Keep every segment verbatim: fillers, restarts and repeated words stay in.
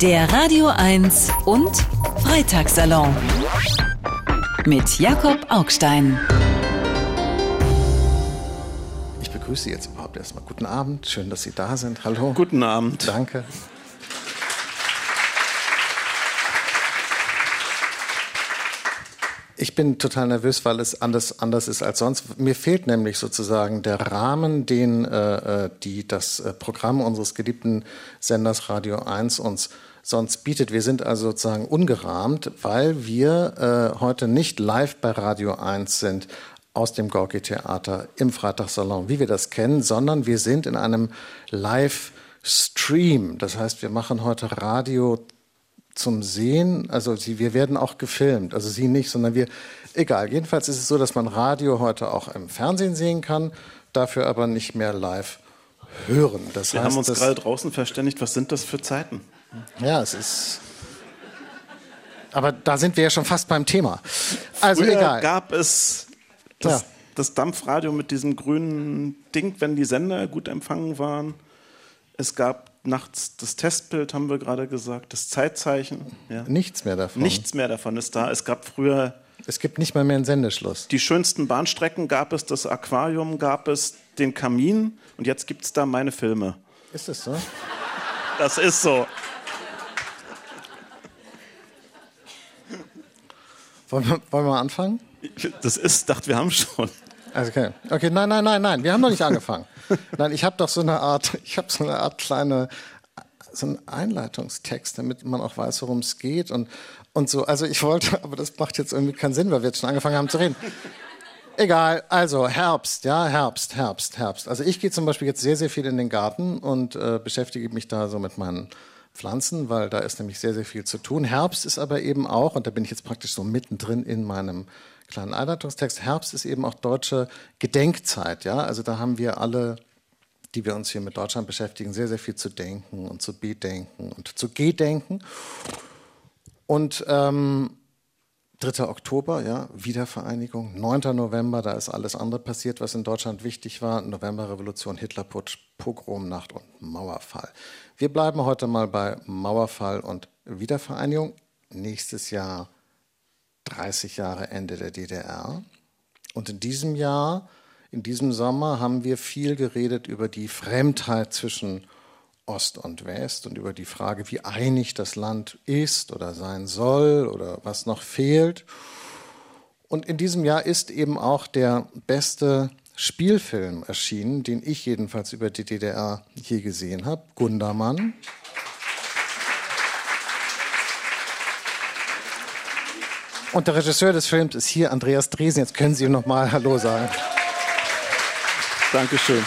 Der Radio eins und Freitagssalon mit Jakob Augstein. Ich begrüße Sie jetzt überhaupt erstmal. Guten Abend, schön, dass Sie da sind. Hallo. Guten Abend. Danke. Ich bin total nervös, weil es anders, anders ist als sonst. Mir fehlt nämlich sozusagen der Rahmen, den äh, die, das äh, Programm unseres geliebten Senders Radio eins uns sonst bietet. Wir sind also sozusagen ungerahmt, weil wir äh, heute nicht live bei Radio eins sind aus dem Gorki-Theater im Freitagssalon, wie wir das kennen, sondern wir sind in einem Livestream. Das heißt, wir machen heute Radio zum Sehen, also sie, wir werden auch gefilmt, also Sie nicht, sondern wir, egal. Jedenfalls ist es so, dass man Radio heute auch im Fernsehen sehen kann, dafür aber nicht mehr live hören. Das wir heißt, haben uns das, gerade draußen verständigt, was sind das für Zeiten? Ja, es ist... Aber da sind wir ja schon fast beim Thema. Also Früher egal. gab es das, ja. das Dampfradio mit diesem grünen Ding, wenn die Sender gut empfangen waren. Es gab nachts das Testbild, haben wir gerade gesagt, das Zeitzeichen. Ja. Nichts mehr davon. Nichts mehr davon ist da. Es gab früher... Es gibt nicht mal mehr einen Sendeschluss. Die schönsten Bahnstrecken gab es, das Aquarium gab es, den Kamin und jetzt gibt es da meine Filme. Ist das so? Das ist so. Wollen wir, wollen wir anfangen? Das ist, dachte, wir haben schon. Okay. Okay, nein, nein, nein, nein, wir haben noch nicht angefangen. Nein, ich habe doch so eine Art, ich habe so eine Art kleine, so einen Einleitungstext, damit man auch weiß, worum es geht und, und so. Also ich wollte, aber das macht jetzt irgendwie keinen Sinn, weil wir jetzt schon angefangen haben zu reden. Egal, also Herbst, ja, Herbst, Herbst, Herbst. Also ich gehe zum Beispiel jetzt sehr, sehr viel in den Garten und äh, beschäftige mich da so mit meinen Pflanzen, weil da ist nämlich sehr, sehr viel zu tun. Herbst ist aber eben auch, und da bin ich jetzt praktisch so mittendrin in meinem kleinen Einleitungstext, Herbst ist eben auch deutsche Gedenkzeit. Ja? Also da haben wir alle, die wir uns hier mit Deutschland beschäftigen, sehr, sehr viel zu denken und zu bedenken und zu gedenken. Und ähm, dritter Oktober, ja, Wiedervereinigung, neunter November, da ist alles andere passiert, was in Deutschland wichtig war. Novemberrevolution, Hitlerputsch, Pogromnacht und Mauerfall. Wir bleiben heute mal bei Mauerfall und Wiedervereinigung. Nächstes Jahr dreißig Jahre Ende der D D R. Und in diesem Jahr, in diesem Sommer, haben wir viel geredet über die Fremdheit zwischen Ost und West und über die Frage, wie einig das Land ist oder sein soll oder was noch fehlt. Und in diesem Jahr ist eben auch der beste Spielfilm erschienen, den ich jedenfalls über die D D R je gesehen habe, Gundermann. Und der Regisseur des Films ist hier, Andreas Dresen. Jetzt können Sie ihm noch mal Hallo sagen. Dankeschön.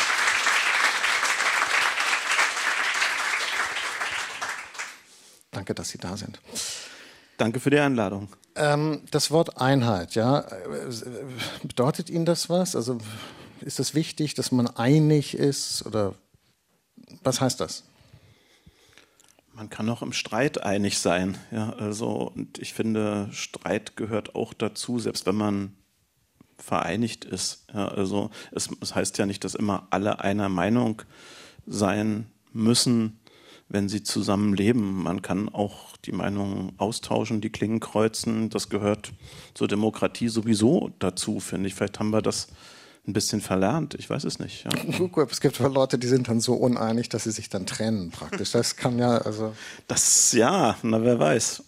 Danke, dass Sie da sind. Danke für die Einladung. Ähm, das Wort Einheit, ja, bedeutet Ihnen das was? Also ist es wichtig, dass man einig ist oder was heißt das? Man kann auch im Streit einig sein. Ja, also, und ich finde, Streit gehört auch dazu, selbst wenn man vereinigt ist. Ja, also es, es heißt ja nicht, dass immer alle einer Meinung sein müssen, wenn sie zusammen leben. Man kann auch die Meinungen austauschen, die Klingen kreuzen. Das gehört zur Demokratie sowieso dazu, finde ich. Vielleicht haben wir das ein bisschen verlernt. Ich weiß es nicht. Ja. Es gibt Leute, die sind dann so uneinig, dass sie sich dann trennen praktisch. Das kann ja, also... Das, ja, na wer weiß.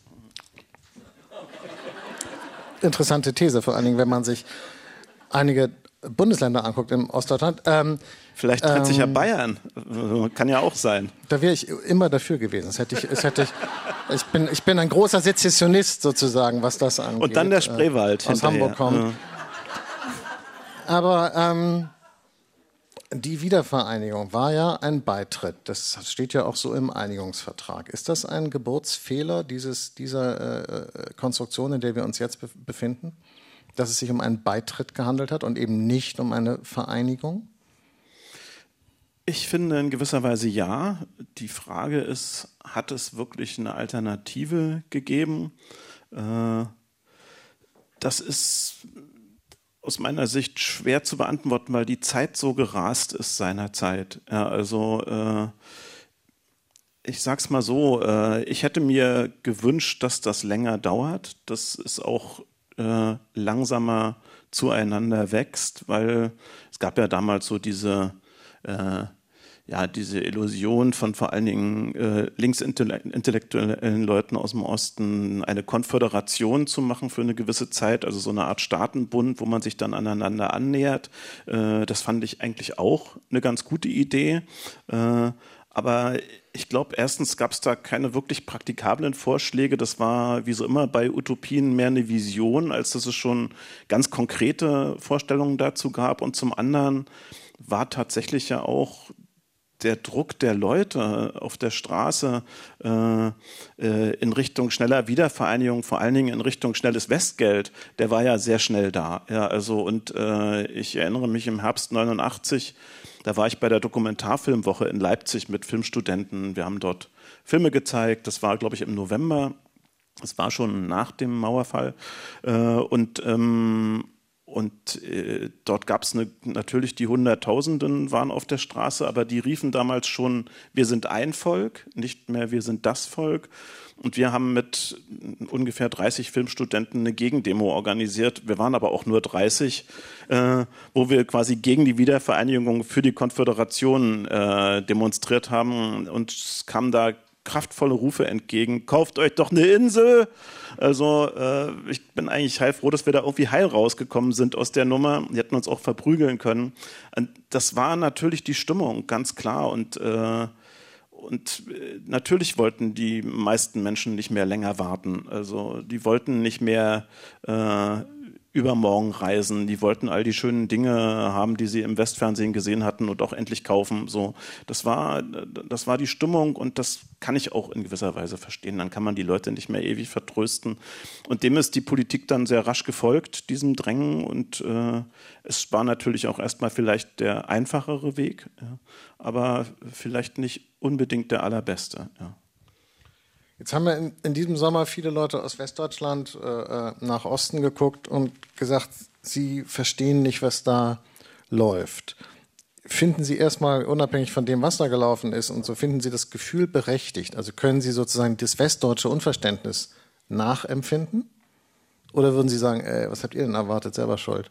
Interessante These, vor allen Dingen, wenn man sich einige Bundesländer anguckt im Ostdeutschland. Ähm, Vielleicht trennt ähm, sich ja Bayern. Kann ja auch sein. Da wäre ich immer dafür gewesen. Das hätte ich, das hätte ich, ich, bin, ich bin ein großer Sezessionist sozusagen, was das angeht. Und dann der Spreewald äh, aus hinterher. Hamburg kommt. Ja. Aber ähm, die Wiedervereinigung war ja ein Beitritt. Das steht ja auch so im Einigungsvertrag. Ist das ein Geburtsfehler dieses, dieser äh, Konstruktion, in der wir uns jetzt befinden? Dass es sich um einen Beitritt gehandelt hat und eben nicht um eine Vereinigung? Ich finde in gewisser Weise ja. Die Frage ist, hat es wirklich eine Alternative gegeben? Äh, das ist aus meiner Sicht schwer zu beantworten, weil die Zeit so gerast ist seinerzeit. Ja, also äh, ich sag's mal so, äh, ich hätte mir gewünscht, dass das länger dauert, dass es auch äh, langsamer zueinander wächst, weil es gab ja damals so diese äh, ja, diese Illusion von vor allen Dingen äh, linksintellektuellen Leuten aus dem Osten, eine Konföderation zu machen für eine gewisse Zeit, also so eine Art Staatenbund, wo man sich dann aneinander annähert. Äh, das fand ich eigentlich auch eine ganz gute Idee. Äh, aber ich glaube, erstens gab es da keine wirklich praktikablen Vorschläge. Das war, wie so immer bei Utopien, mehr eine Vision, als dass es schon ganz konkrete Vorstellungen dazu gab. Und zum anderen war tatsächlich ja auch der Druck der Leute auf der Straße äh, äh, in Richtung schneller Wiedervereinigung, vor allen Dingen in Richtung schnelles Westgeld, der war ja sehr schnell da. Ja, also und äh, ich erinnere mich im Herbst neunundachtzig, da war ich bei der Dokumentarfilmwoche in Leipzig mit Filmstudenten. Wir haben dort Filme gezeigt. Das war, glaube ich, im November. Das war schon nach dem Mauerfall. Äh, und ähm, Und äh, dort gab es ne, natürlich die Hunderttausenden waren auf der Straße, aber die riefen damals schon, wir sind ein Volk, nicht mehr wir sind das Volk. Und wir haben mit ungefähr dreißig Filmstudenten eine Gegendemo organisiert. Wir waren aber auch nur dreißig, äh, wo wir quasi gegen die Wiedervereinigung für die Konföderation äh, demonstriert haben. Und es kam da kraftvolle Rufe entgegen, kauft euch doch eine Insel. Also äh, ich bin eigentlich heilfroh, dass wir da irgendwie heil rausgekommen sind aus der Nummer. Die hätten uns auch verprügeln können. Und das war natürlich die Stimmung, ganz klar. Und, äh, und äh, natürlich wollten die meisten Menschen nicht mehr länger warten. Also die wollten nicht mehr äh, übermorgen reisen. Die wollten all die schönen Dinge haben, die sie im Westfernsehen gesehen hatten und auch endlich kaufen. So, das war, das war die Stimmung und das kann ich auch in gewisser Weise verstehen. Dann kann man die Leute nicht mehr ewig vertrösten. Und dem ist die Politik dann sehr rasch gefolgt, diesem Drängen. Und äh, es war natürlich auch erstmal vielleicht der einfachere Weg, ja, aber vielleicht nicht unbedingt der allerbeste. Ja. Jetzt haben wir in, in diesem Sommer viele Leute aus Westdeutschland äh, nach Osten geguckt und gesagt, sie verstehen nicht, was da läuft. Finden Sie erstmal, unabhängig von dem, was da gelaufen ist, und so finden Sie das Gefühl berechtigt? Also können Sie sozusagen das westdeutsche Unverständnis nachempfinden? Oder würden Sie sagen, ey, was habt ihr denn erwartet, selber schuld?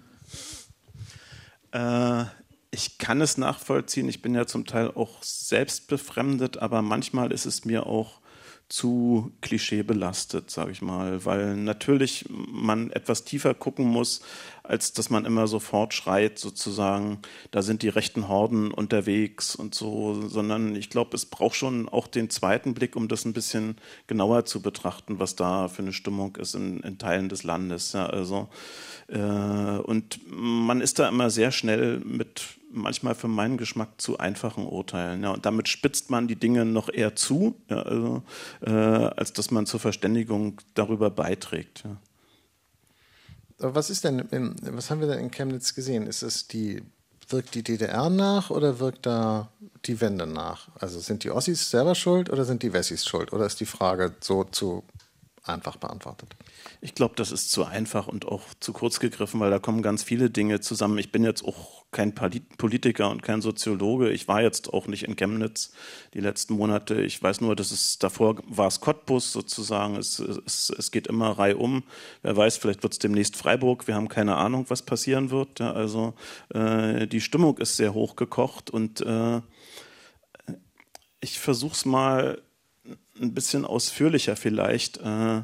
Äh, ich kann es nachvollziehen. Ich bin ja zum Teil auch selbst befremdet, aber manchmal ist es mir auch zu klischeebelastet, sage ich mal, weil natürlich man etwas tiefer gucken muss, als dass man immer sofort schreit, sozusagen, da sind die rechten Horden unterwegs und so, sondern ich glaube, es braucht schon auch den zweiten Blick, um das ein bisschen genauer zu betrachten, was da für eine Stimmung ist in, in Teilen des Landes. Ja, also, äh, und man ist da immer sehr schnell mit manchmal für meinen Geschmack zu einfachen Urteilen. Ja, und damit spitzt man die Dinge noch eher zu, ja, also, äh, als dass man zur Verständigung darüber beiträgt. Ja. Was ist denn, in, was haben wir denn in Chemnitz gesehen? Ist es die, wirkt die D D R nach oder wirkt da die Wende nach? Also sind die Ossis selber schuld oder sind die Wessis schuld? Oder ist die Frage so zu einfach beantwortet? Ich glaube, das ist zu einfach und auch zu kurz gegriffen, weil da kommen ganz viele Dinge zusammen. Ich bin jetzt auch kein Politiker und kein Soziologe. Ich war jetzt auch nicht in Chemnitz die letzten Monate. Ich weiß nur, dass es davor war es Cottbus sozusagen. Es, es, es geht immer reihum. Wer weiß, vielleicht wird es demnächst Freiburg. Wir haben keine Ahnung, was passieren wird. Ja, also äh, die Stimmung ist sehr hochgekocht und äh, ich versuche es mal ein bisschen ausführlicher vielleicht. Äh,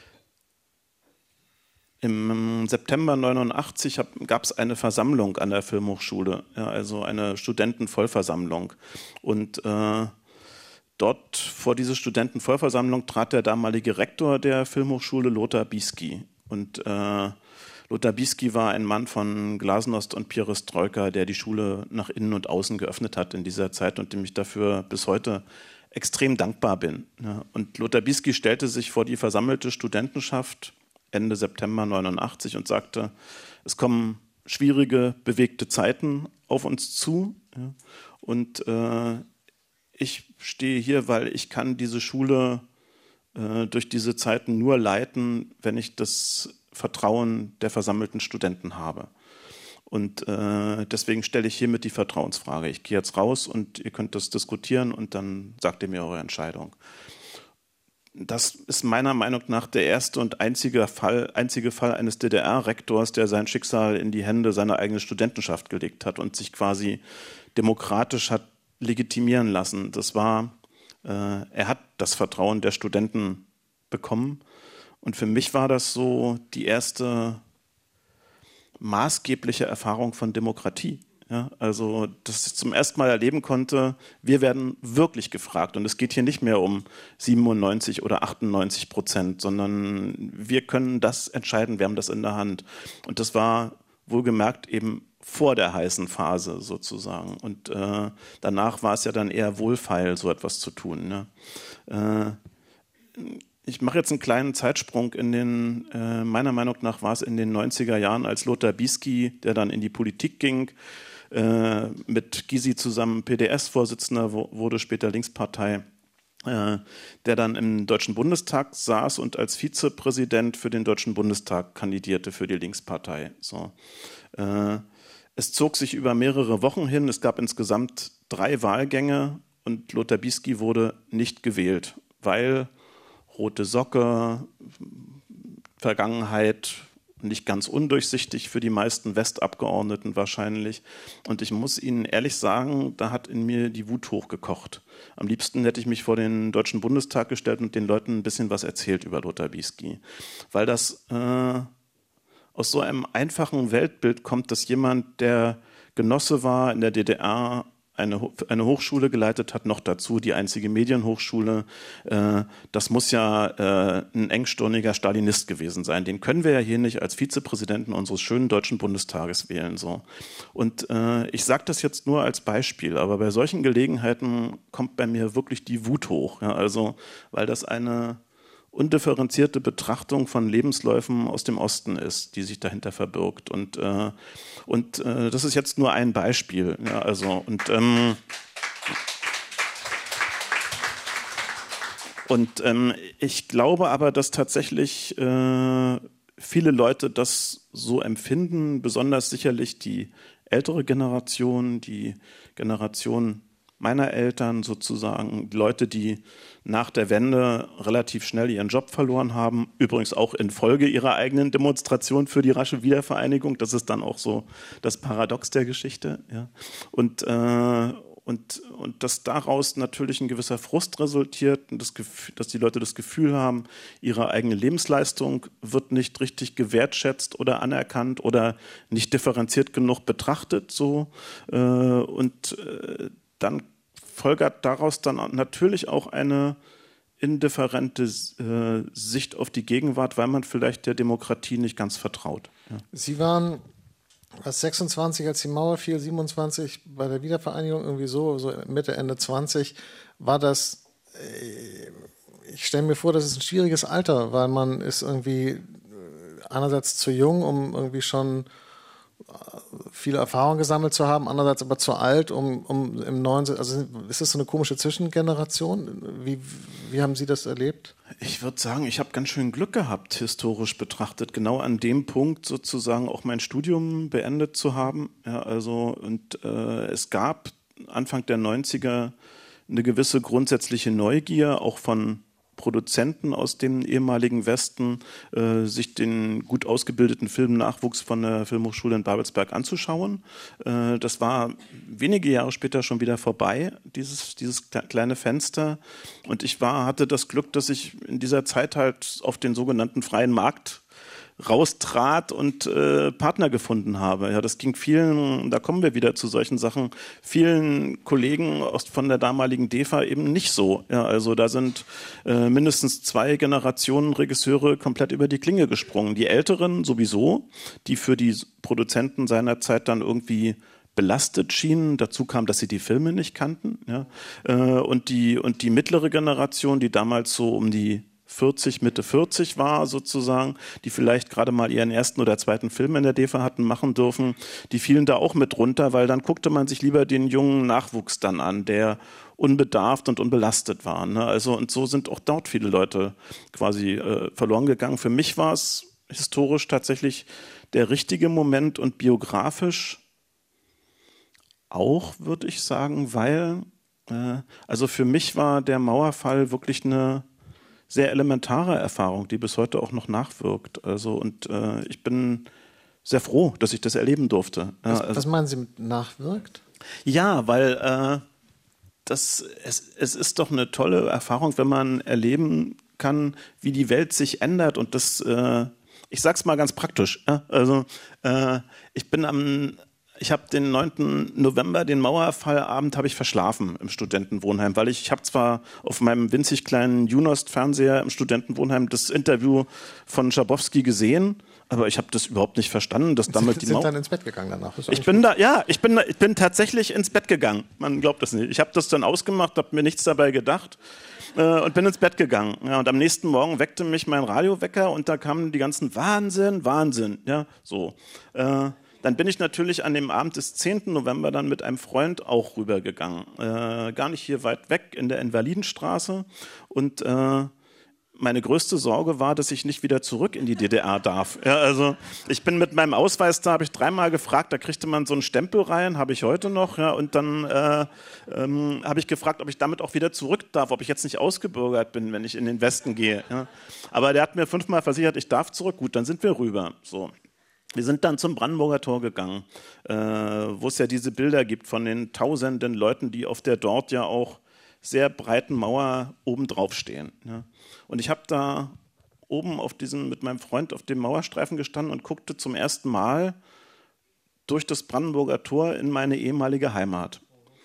Im September neunundachtzig gab es eine Versammlung an der Filmhochschule, ja, also eine Studentenvollversammlung. Und äh, dort vor diese Studentenvollversammlung trat der damalige Rektor der Filmhochschule, Lothar Bisky. Und äh, Lothar Bisky war ein Mann von Glasnost und Perestroika, der die Schule nach innen und außen geöffnet hat in dieser Zeit und dem ich dafür bis heute extrem dankbar bin. Ja. Und Lothar Bisky stellte sich vor die versammelte Studentenschaft Ende September neunundachtzig und sagte, es kommen schwierige, bewegte Zeiten auf uns zu. Ja. Und äh, ich stehe hier, weil ich kann diese Schule äh, durch diese Zeiten nur leiten, wenn ich das Vertrauen der versammelten Studenten habe. Und äh, deswegen stelle ich hiermit die Vertrauensfrage. Ich gehe jetzt raus und ihr könnt das diskutieren und dann sagt ihr mir eure Entscheidung. Das ist meiner Meinung nach der erste und einzige Fall, einzige Fall eines D D R-Rektors, der sein Schicksal in die Hände seiner eigenen Studentenschaft gelegt hat und sich quasi demokratisch hat legitimieren lassen. Das war, äh, er hat das Vertrauen der Studenten bekommen. Und für mich war das so die erste maßgebliche Erfahrung von Demokratie. Ja, also, dass ich zum ersten Mal erleben konnte, wir werden wirklich gefragt. Und es geht hier nicht mehr um siebenundneunzig oder achtundneunzig Prozent, sondern wir können das entscheiden, wir haben das in der Hand. Und das war wohlgemerkt eben vor der heißen Phase sozusagen. Und äh, danach war es ja dann eher wohlfeil, so etwas zu tun. Ne? Äh, Ich mache jetzt einen kleinen Zeitsprung in den, äh, meiner Meinung nach war es in den neunziger Jahren, als Lothar Bisky, der dann in die Politik ging, äh, mit Gysi zusammen P D S-Vorsitzender wo, wurde, später Linkspartei, äh, der dann im Deutschen Bundestag saß und als Vizepräsident für den Deutschen Bundestag kandidierte für die Linkspartei. So. Äh, es zog sich über mehrere Wochen hin, es gab insgesamt drei Wahlgänge und Lothar Bisky wurde nicht gewählt, weil rote Socke, Vergangenheit nicht ganz undurchsichtig für die meisten Westabgeordneten wahrscheinlich. Und ich muss Ihnen ehrlich sagen, da hat in mir die Wut hochgekocht. Am liebsten hätte ich mich vor den Deutschen Bundestag gestellt und den Leuten ein bisschen was erzählt über Lothar Bisky. Weil das äh, aus so einem einfachen Weltbild kommt, dass jemand, der Genosse war in der D D R, Eine, eine Hochschule geleitet hat, noch dazu die einzige Medienhochschule. Äh, das muss ja äh, ein engstirniger Stalinist gewesen sein. Den können wir ja hier nicht als Vizepräsidenten unseres schönen Deutschen Bundestages wählen. So. Und äh, ich sage das jetzt nur als Beispiel, aber bei solchen Gelegenheiten kommt bei mir wirklich die Wut hoch. Ja, also, weil das eine undifferenzierte Betrachtung von Lebensläufen aus dem Osten ist, die sich dahinter verbirgt. Und, äh, und äh, das ist jetzt nur ein Beispiel. Ja, also, und ähm, und ähm, ich glaube aber, dass tatsächlich äh, viele Leute das so empfinden, besonders sicherlich die ältere Generation, die Generation meiner Eltern sozusagen, Leute, die nach der Wende relativ schnell ihren Job verloren haben, übrigens auch infolge ihrer eigenen Demonstration für die rasche Wiedervereinigung. Das ist dann auch so das Paradox der Geschichte. Ja. Und, äh, und, und dass daraus natürlich ein gewisser Frust resultiert, und das Gefühl, dass die Leute das Gefühl haben, ihre eigene Lebensleistung wird nicht richtig gewertschätzt oder anerkannt oder nicht differenziert genug betrachtet. So. Äh, und äh, dann folgert daraus dann natürlich auch eine indifferente äh, Sicht auf die Gegenwart, weil man vielleicht der Demokratie nicht ganz vertraut. Ja. Sie waren was sechsundzwanzig, als die Mauer fiel, siebenundzwanzig bei der Wiedervereinigung, irgendwie so, so Mitte, Ende zwanzig, war das, äh, ich stelle mir vor, das ist ein schwieriges Alter, weil man ist irgendwie einerseits zu jung, um irgendwie schon viele Erfahrungen gesammelt zu haben, andererseits aber zu alt, um, um im neuen, also ist das so eine komische Zwischengeneration? Wie, wie haben Sie das erlebt? Ich würde sagen, ich habe ganz schön Glück gehabt, historisch betrachtet, genau an dem Punkt sozusagen auch mein Studium beendet zu haben. Ja, also, und äh, es gab Anfang der neunziger eine gewisse grundsätzliche Neugier, auch von Produzenten aus dem ehemaligen Westen, äh, sich den gut ausgebildeten Filmnachwuchs von der Filmhochschule in Babelsberg anzuschauen. Äh, das war wenige Jahre später schon wieder vorbei, dieses, dieses kleine Fenster. Und ich war, hatte das Glück, dass ich in dieser Zeit halt auf den sogenannten freien Markt raustrat und äh, Partner gefunden habe. Ja, das ging vielen, da kommen wir wieder zu solchen Sachen, vielen Kollegen aus, von der damaligen D E F A eben nicht so. Ja, also da sind äh, mindestens zwei Generationen Regisseure komplett über die Klinge gesprungen. Die Älteren sowieso, die für die Produzenten seiner Zeit dann irgendwie belastet schienen. Dazu kam, dass sie die Filme nicht kannten. Ja. Äh, und, die, und die mittlere Generation, die damals so um die vierzig, Mitte vierzig war sozusagen, die vielleicht gerade mal ihren ersten oder zweiten Film in der D E F A hatten machen dürfen, die fielen da auch mit runter, weil dann guckte man sich lieber den jungen Nachwuchs dann an, der unbedarft und unbelastet war. Ne? Also, und so sind auch dort viele Leute quasi äh, verloren gegangen. Für mich war es historisch tatsächlich der richtige Moment und biografisch auch, würde ich sagen, weil, äh, also für mich war der Mauerfall wirklich eine sehr elementare Erfahrung, die bis heute auch noch nachwirkt. Also und äh, ich bin sehr froh, dass ich das erleben durfte. Was, also, was meinen Sie mit nachwirkt? Ja, weil äh, das, es, es ist doch eine tolle Erfahrung, wenn man erleben kann, wie die Welt sich ändert. Und das, äh, ich sag's mal ganz praktisch. Ja? Also äh, ich bin am Ich habe den neunten November, den Mauerfallabend, habe ich verschlafen im Studentenwohnheim, weil ich, ich habe zwar auf meinem winzig kleinen Junost-Fernseher im Studentenwohnheim das Interview von Schabowski gesehen, aber ich habe das überhaupt nicht verstanden, dass damit Sie die sind Mauer... dann ins Bett gegangen danach? Ich bin da, ja, ich bin, ich bin tatsächlich ins Bett gegangen. Man glaubt das nicht. Ich habe das dann ausgemacht, habe mir nichts dabei gedacht äh, und bin ins Bett gegangen. Ja, und am nächsten Morgen weckte mich mein Radiowecker und da kamen die ganzen Wahnsinn, Wahnsinn, ja, so. Äh, Dann bin ich natürlich an dem Abend des zehnten November dann mit einem Freund auch rübergegangen. Äh, gar nicht hier weit weg in der Invalidenstraße. Und äh, meine größte Sorge war, dass ich nicht wieder zurück in die D D R darf. Ja, also ich bin mit meinem Ausweis da, habe ich dreimal gefragt, da kriegte man so einen Stempel rein, habe ich heute noch. Ja, und dann äh, ähm, habe ich gefragt, ob ich damit auch wieder zurück darf, ob ich jetzt nicht ausgebürgert bin, wenn ich in den Westen gehe. Ja. Aber der hat mir fünfmal versichert, ich darf zurück. Gut, dann sind wir rüber. So. Wir sind dann zum Brandenburger Tor gegangen, äh, wo es ja diese Bilder gibt von den tausenden Leuten, die auf der dort ja auch sehr breiten Mauer oben drauf stehen. Ja. Und ich habe da oben auf diesem, mit meinem Freund auf dem Mauerstreifen gestanden und guckte zum ersten Mal durch das Brandenburger Tor in meine ehemalige Heimat.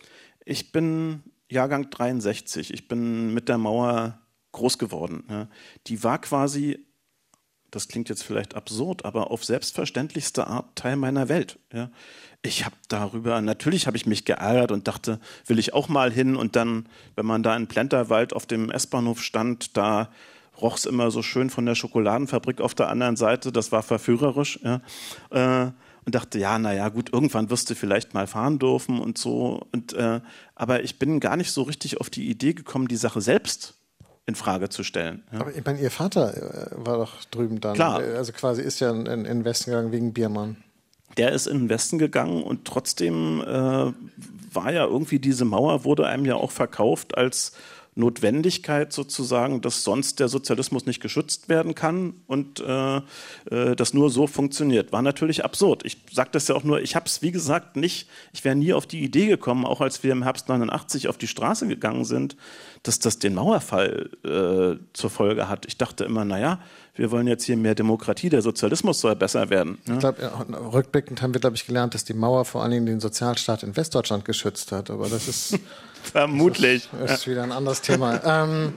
Ich bin Jahrgang dreiundsechzig, ich bin mit der Mauer groß geworden. Ja. Die war quasi... Das klingt jetzt vielleicht absurd, aber auf selbstverständlichste Art Teil meiner Welt. Ja. Ich habe darüber, natürlich habe ich mich geärgert und dachte, will ich auch mal hin. Und dann, wenn man da in Plenterwald auf dem S-Bahnhof stand, da roch es immer so schön von der Schokoladenfabrik auf der anderen Seite. Das war verführerisch. Ja. Äh, und dachte, ja, naja, gut, irgendwann wirst du vielleicht mal fahren dürfen und so. Und, äh, aber ich bin gar nicht so richtig auf die Idee gekommen, die Sache selbst in Frage zu stellen. Ja. Aber ich meine, Ihr Vater äh, war doch drüben dann. Klar. Also quasi ist ja in, in den Westen gegangen wegen Biermann. Der ist in den Westen gegangen und trotzdem äh, war ja irgendwie diese Mauer, wurde einem ja auch verkauft als Notwendigkeit sozusagen, dass sonst der Sozialismus nicht geschützt werden kann und äh, äh, das nur so funktioniert. War natürlich absurd. Ich sage das ja auch nur, ich habe es wie gesagt nicht, ich wäre nie auf die Idee gekommen, auch als wir im Herbst neunundachtzig auf die Straße gegangen sind, dass das den Mauerfall äh, zur Folge hat. Ich dachte immer, naja, wir wollen jetzt hier mehr Demokratie, der Sozialismus soll besser werden. Ja? Ich glaube, rückblickend haben wir, glaube ich, gelernt, dass die Mauer vor allen Dingen den Sozialstaat in Westdeutschland geschützt hat, aber das ist... Vermutlich. Das ist, das ist wieder ein anderes Thema. ähm,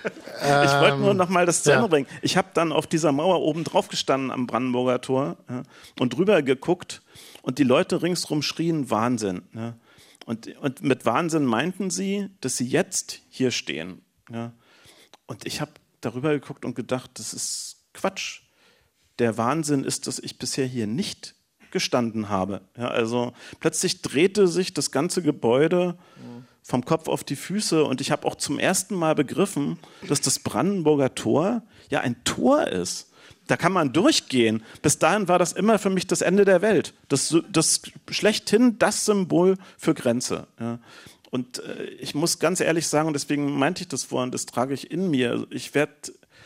ich wollte nur noch mal das zu Ende ja. bringen. Ich habe dann auf dieser Mauer oben drauf gestanden am Brandenburger Tor ja, und drüber geguckt und die Leute ringsrum schrien Wahnsinn. Ja. Und, und mit Wahnsinn meinten sie, dass sie jetzt hier stehen. Ja. Und ich habe darüber geguckt und gedacht, das ist Quatsch. Der Wahnsinn ist, dass ich bisher hier nicht gestanden habe. Ja, also plötzlich drehte sich das ganze Gebäude vom Kopf auf die Füße und ich habe auch zum ersten Mal begriffen, dass das Brandenburger Tor ja ein Tor ist. Da kann man durchgehen. Bis dahin war das immer für mich das Ende der Welt. Das, das schlechthin das Symbol für Grenze. Ja. Und äh, ich muss ganz ehrlich sagen, und deswegen meinte ich das vorhin, das trage ich in mir. Ich werde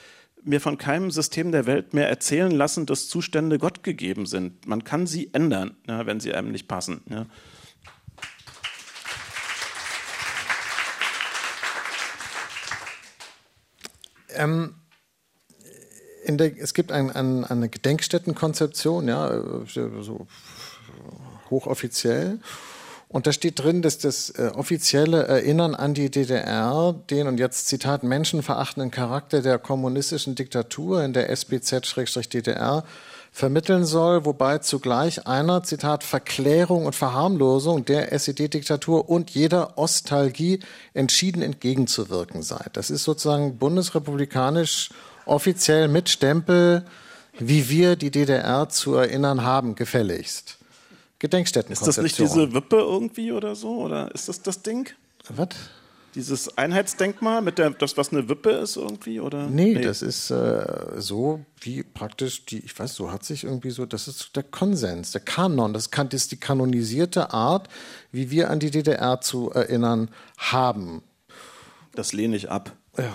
mir von keinem System der Welt mehr erzählen lassen, dass Zustände Gott gegeben sind. Man kann sie ändern, ja, wenn sie einem nicht passen. Ja. Ähm, in der, es gibt ein, ein, eine Gedenkstättenkonzeption, ja, so hochoffiziell. Und da steht drin, dass das äh, offizielle Erinnern an die D D R den, und jetzt Zitat, menschenverachtenden Charakter der kommunistischen Diktatur in der S B Z/D D R vermitteln soll, wobei zugleich einer, Zitat, Verklärung und Verharmlosung der S E D-Diktatur und jeder Ostalgie entschieden entgegenzuwirken sei. Das ist sozusagen bundesrepublikanisch offiziell mit Stempel, wie wir die D D R zu erinnern haben, gefälligst. Gedenkstättenkonzeption. Ist das nicht diese Wippe irgendwie oder so? Oder ist das das Ding? Was? Dieses Einheitsdenkmal mit der, das was eine Wippe ist irgendwie, oder? Nee, nee. Das ist äh, so wie praktisch die, ich weiß, so hat sich irgendwie so, das ist der Konsens, der Kanon, das, kann, das ist die kanonisierte Art, wie wir an die D D R zu erinnern haben. Das lehne ich ab. Ja.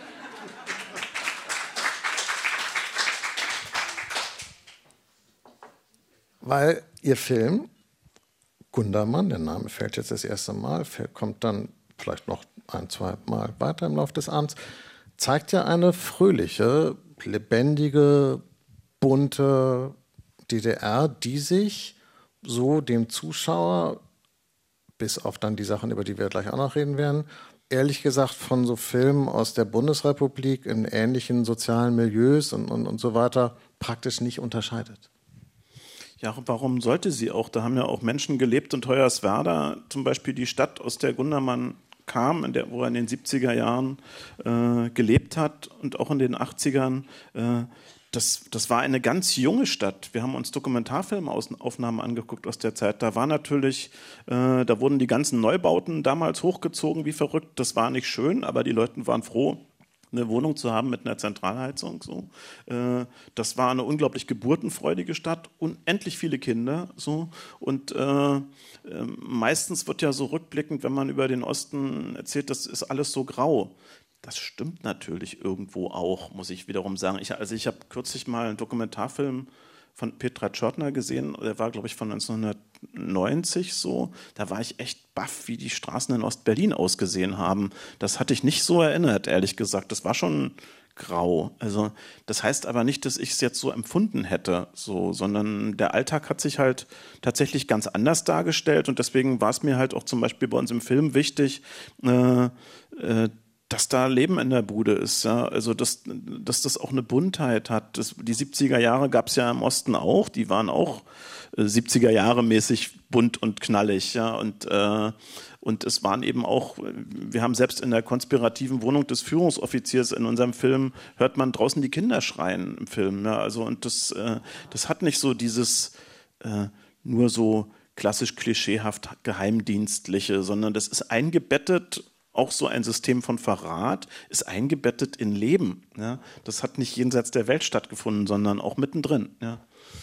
Weil ihr Film, Gundermann, der Name fällt jetzt das erste Mal, kommt dann vielleicht noch ein, zwei Mal weiter im Laufe des Abends, zeigt ja eine fröhliche, lebendige, bunte D D R, die sich so dem Zuschauer, bis auf dann die Sachen, über die wir gleich auch noch reden werden, ehrlich gesagt von so Filmen aus der Bundesrepublik in ähnlichen sozialen Milieus und, und, und so weiter praktisch nicht unterscheidet. Ja, warum sollte sie auch? Da haben ja auch Menschen gelebt in Hoyerswerda, zum Beispiel die Stadt, aus der Gundermann kam, in der, wo er in den siebziger Jahren äh, gelebt hat und auch in den achtzigern. Äh, das, das war eine ganz junge Stadt. Wir haben uns Dokumentarfilmaufnahmen angeguckt aus der Zeit. Da war natürlich, äh, da wurden die ganzen Neubauten damals hochgezogen wie verrückt. Das war nicht schön, aber die Leute waren froh, eine Wohnung zu haben mit einer Zentralheizung. So. Äh, das war eine unglaublich geburtenfreudige Stadt, unendlich viele Kinder. So. Und äh, äh, meistens wird ja so rückblickend, wenn man über den Osten erzählt, das ist alles so grau. Das stimmt natürlich irgendwo auch, muss ich wiederum sagen. Ich, also ich habe kürzlich mal einen Dokumentarfilm von Petra Tschortner gesehen, der war, glaube ich, von neunzehnhundertneunzig so. Da war ich echt baff, wie die Straßen in Ostberlin ausgesehen haben. Das hatte ich nicht so erinnert, ehrlich gesagt. Das war schon grau. Also das heißt aber nicht, dass ich es jetzt so empfunden hätte, so, sondern der Alltag hat sich halt tatsächlich ganz anders dargestellt und deswegen war es mir halt auch zum Beispiel bei uns im Film wichtig, äh, äh, dass da Leben in der Bude ist, ja, also dass, dass das auch eine Buntheit hat. Das, die siebziger Jahre gab es ja im Osten auch, die waren auch äh, siebziger Jahre mäßig bunt und knallig, ja, und äh, und es waren eben auch, wir haben selbst in der konspirativen Wohnung des Führungsoffiziers in unserem Film, hört man draußen die Kinder schreien im Film, ja, also und das, äh, das hat nicht so dieses äh, nur so klassisch klischeehaft geheimdienstliche, sondern das ist eingebettet. Auch so ein System von Verrat ist eingebettet in Leben. Ja? Das hat nicht jenseits der Welt stattgefunden, sondern auch mittendrin. Ja?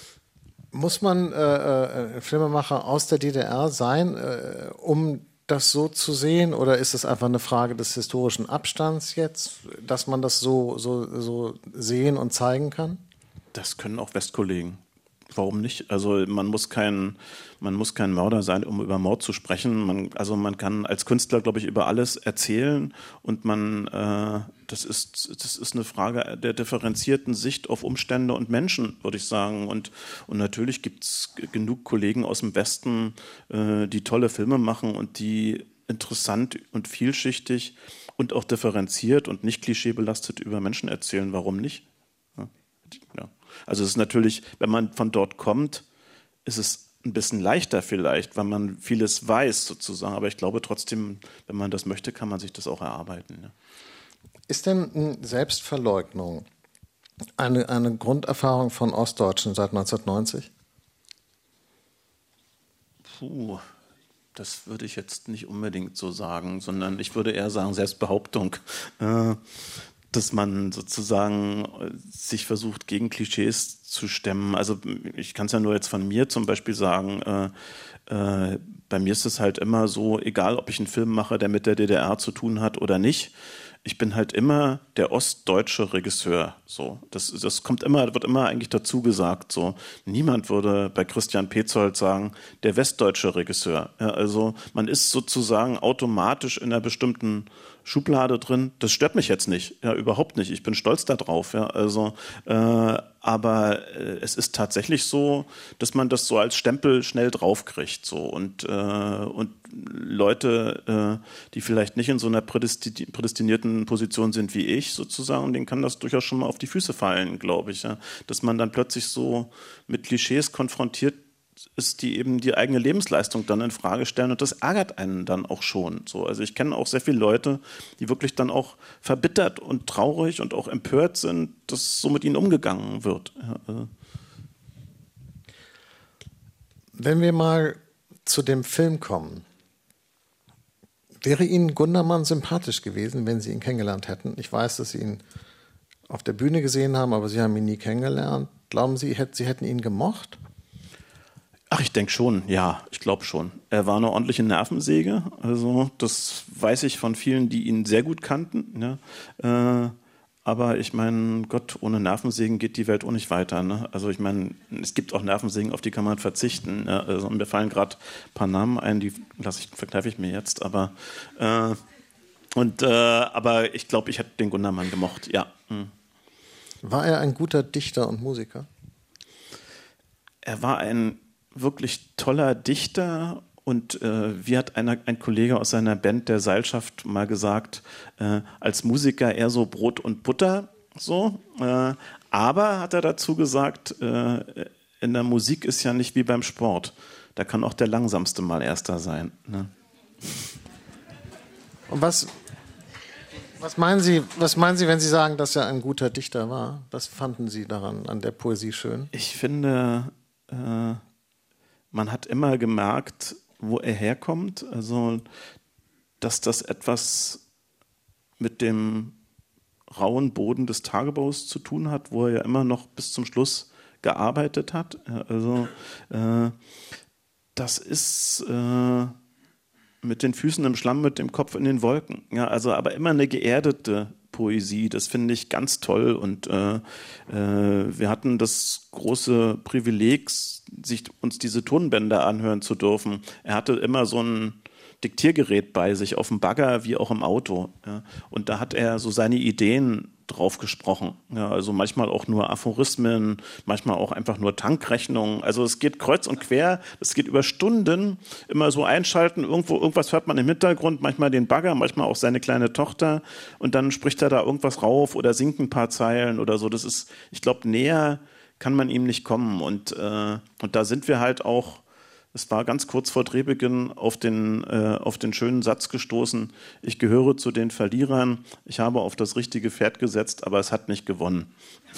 Muss man äh, äh, Filmemacher aus der D D R sein, äh, um das so zu sehen? Oder ist es einfach eine Frage des historischen Abstands jetzt, dass man das so, so, so sehen und zeigen kann? Das können auch Westkollegen. Warum nicht? Also man muss kein, man muss kein Mörder sein, um über Mord zu sprechen. Man, also man kann als Künstler, glaube ich, über alles erzählen und man, äh, das ist, das ist eine Frage der differenzierten Sicht auf Umstände und Menschen, würde ich sagen. Und, und natürlich gibt es genug Kollegen aus dem Westen, äh, die tolle Filme machen und die interessant und vielschichtig und auch differenziert und nicht klischeebelastet über Menschen erzählen. Warum nicht? Ja. Ja. Also es ist natürlich, wenn man von dort kommt, ist es ein bisschen leichter vielleicht, weil man vieles weiß sozusagen. Aber ich glaube trotzdem, wenn man das möchte, kann man sich das auch erarbeiten. Ja. Ist denn Selbstverleugnung eine, eine Grunderfahrung von Ostdeutschen seit neunzehnhundertneunzig? Puh, das würde ich jetzt nicht unbedingt so sagen, sondern ich würde eher sagen Selbstbehauptung. Äh, dass man sozusagen sich versucht, gegen Klischees zu stemmen. Also ich kann es ja nur jetzt von mir zum Beispiel sagen, äh, äh, bei mir ist es halt immer so, egal ob ich einen Film mache, der mit der D D R zu tun hat oder nicht, ich bin halt immer der ostdeutsche Regisseur. So. Das, das kommt immer, wird immer eigentlich dazu gesagt. So. Niemand würde bei Christian Petzold sagen, der westdeutsche Regisseur. Ja, also man ist sozusagen automatisch in einer bestimmten Schublade drin. Das stört mich jetzt nicht, ja, überhaupt nicht. Ich bin stolz darauf. Ja, also, äh, aber äh, es ist tatsächlich so, dass man das so als Stempel schnell draufkriegt. So. Und, äh, und Leute, äh, die vielleicht nicht in so einer prädesti- prädestinierten Position sind wie ich, sozusagen, denen kann das durchaus schon mal auf die Füße fallen, glaube ich. Ja. Dass man dann plötzlich so mit Klischees konfrontiert ist, die eben die eigene Lebensleistung dann in Frage stellen und das ärgert einen dann auch schon. So, also ich kenne auch sehr viele Leute, die wirklich dann auch verbittert und traurig und auch empört sind, dass so mit ihnen umgegangen wird. Ja, also. Wenn wir mal zu dem Film kommen, Wäre Ihnen Gundermann sympathisch gewesen, wenn Sie ihn kennengelernt hätten? Ich weiß, dass Sie ihn auf der Bühne gesehen haben, aber Sie haben ihn nie kennengelernt. Glauben Sie, Sie hätten ihn gemocht? Ach, ich denke schon, ja, ich glaube schon. Er war eine ordentliche Nervensäge, also das weiß ich von vielen, die ihn sehr gut kannten. Ja. Äh, aber ich meine, Gott, ohne Nervensägen geht die Welt auch nicht weiter. Ne? Also ich meine, es gibt auch Nervensägen, auf die kann man verzichten. Ja. Also mir fallen gerade ein paar Namen ein, die lasse ich, verkneife ich mir jetzt. Aber, äh, und, äh, aber ich glaube, ich hätte den Gundermann gemocht, ja. Hm. War er ein guter Dichter und Musiker? Er war ein wirklich toller Dichter und äh, wie hat einer, ein Kollege aus seiner Band der Seilschaft mal gesagt, äh, als Musiker eher so Brot und Butter, so. Äh, aber hat er dazu gesagt, äh, in der Musik ist ja nicht wie beim Sport. Da kann auch der Langsamste mal Erster sein. Ne? Und was, was, meinen Sie, was meinen Sie, wenn Sie sagen, dass er ein guter Dichter war? Was fanden Sie daran, an der Poesie schön? Ich finde, äh, man hat immer gemerkt, wo er herkommt, also dass das etwas mit dem rauen Boden des Tagebaus zu tun hat, wo er ja immer noch bis zum Schluss gearbeitet hat. Also äh, das ist äh, mit den Füßen im Schlamm, mit dem Kopf in den Wolken. Ja, also aber immer eine geerdete Poesie, das finde ich ganz toll und äh, äh, wir hatten das große Privileg, sich uns diese Tonbänder anhören zu dürfen. Er hatte immer so ein Diktiergerät bei sich, auf dem Bagger wie auch im Auto. Ja. Und da hat er so seine Ideen drauf gesprochen. Ja, also manchmal auch nur Aphorismen, manchmal auch einfach nur Tankrechnungen. Also es geht kreuz und quer, es geht über Stunden, immer so einschalten, irgendwo irgendwas hört man im Hintergrund, manchmal den Bagger, manchmal auch seine kleine Tochter und dann spricht er da irgendwas rauf oder singt ein paar Zeilen oder so. Das ist, ich glaube, näher kann man ihm nicht kommen und, äh, und da sind wir halt auch. Es war ganz kurz vor Drehbeginn auf den, äh, auf den schönen Satz gestoßen, ich gehöre zu den Verlierern, ich habe auf das richtige Pferd gesetzt, aber es hat nicht gewonnen.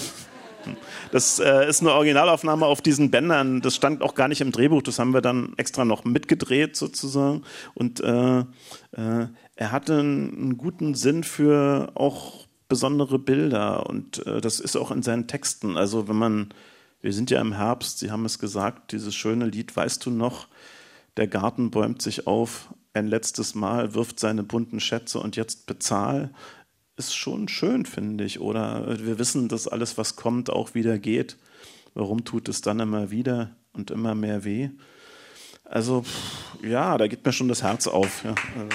Das äh, ist eine Originalaufnahme auf diesen Bändern, das stand auch gar nicht im Drehbuch, das haben wir dann extra noch mitgedreht sozusagen. Und äh, äh, er hatte einen guten Sinn für auch besondere Bilder und äh, das ist auch in seinen Texten, also wenn man Wir sind ja im Herbst, Sie haben es gesagt, dieses schöne Lied, weißt du noch, der Garten bäumt sich auf, ein letztes Mal, wirft seine bunten Schätze und jetzt bezahl, ist schon schön, finde ich. Oder wir wissen, dass alles, was kommt, auch wieder geht. Warum tut es dann immer wieder und immer mehr weh? Also, ja, da geht mir schon das Herz auf. Ja. Also.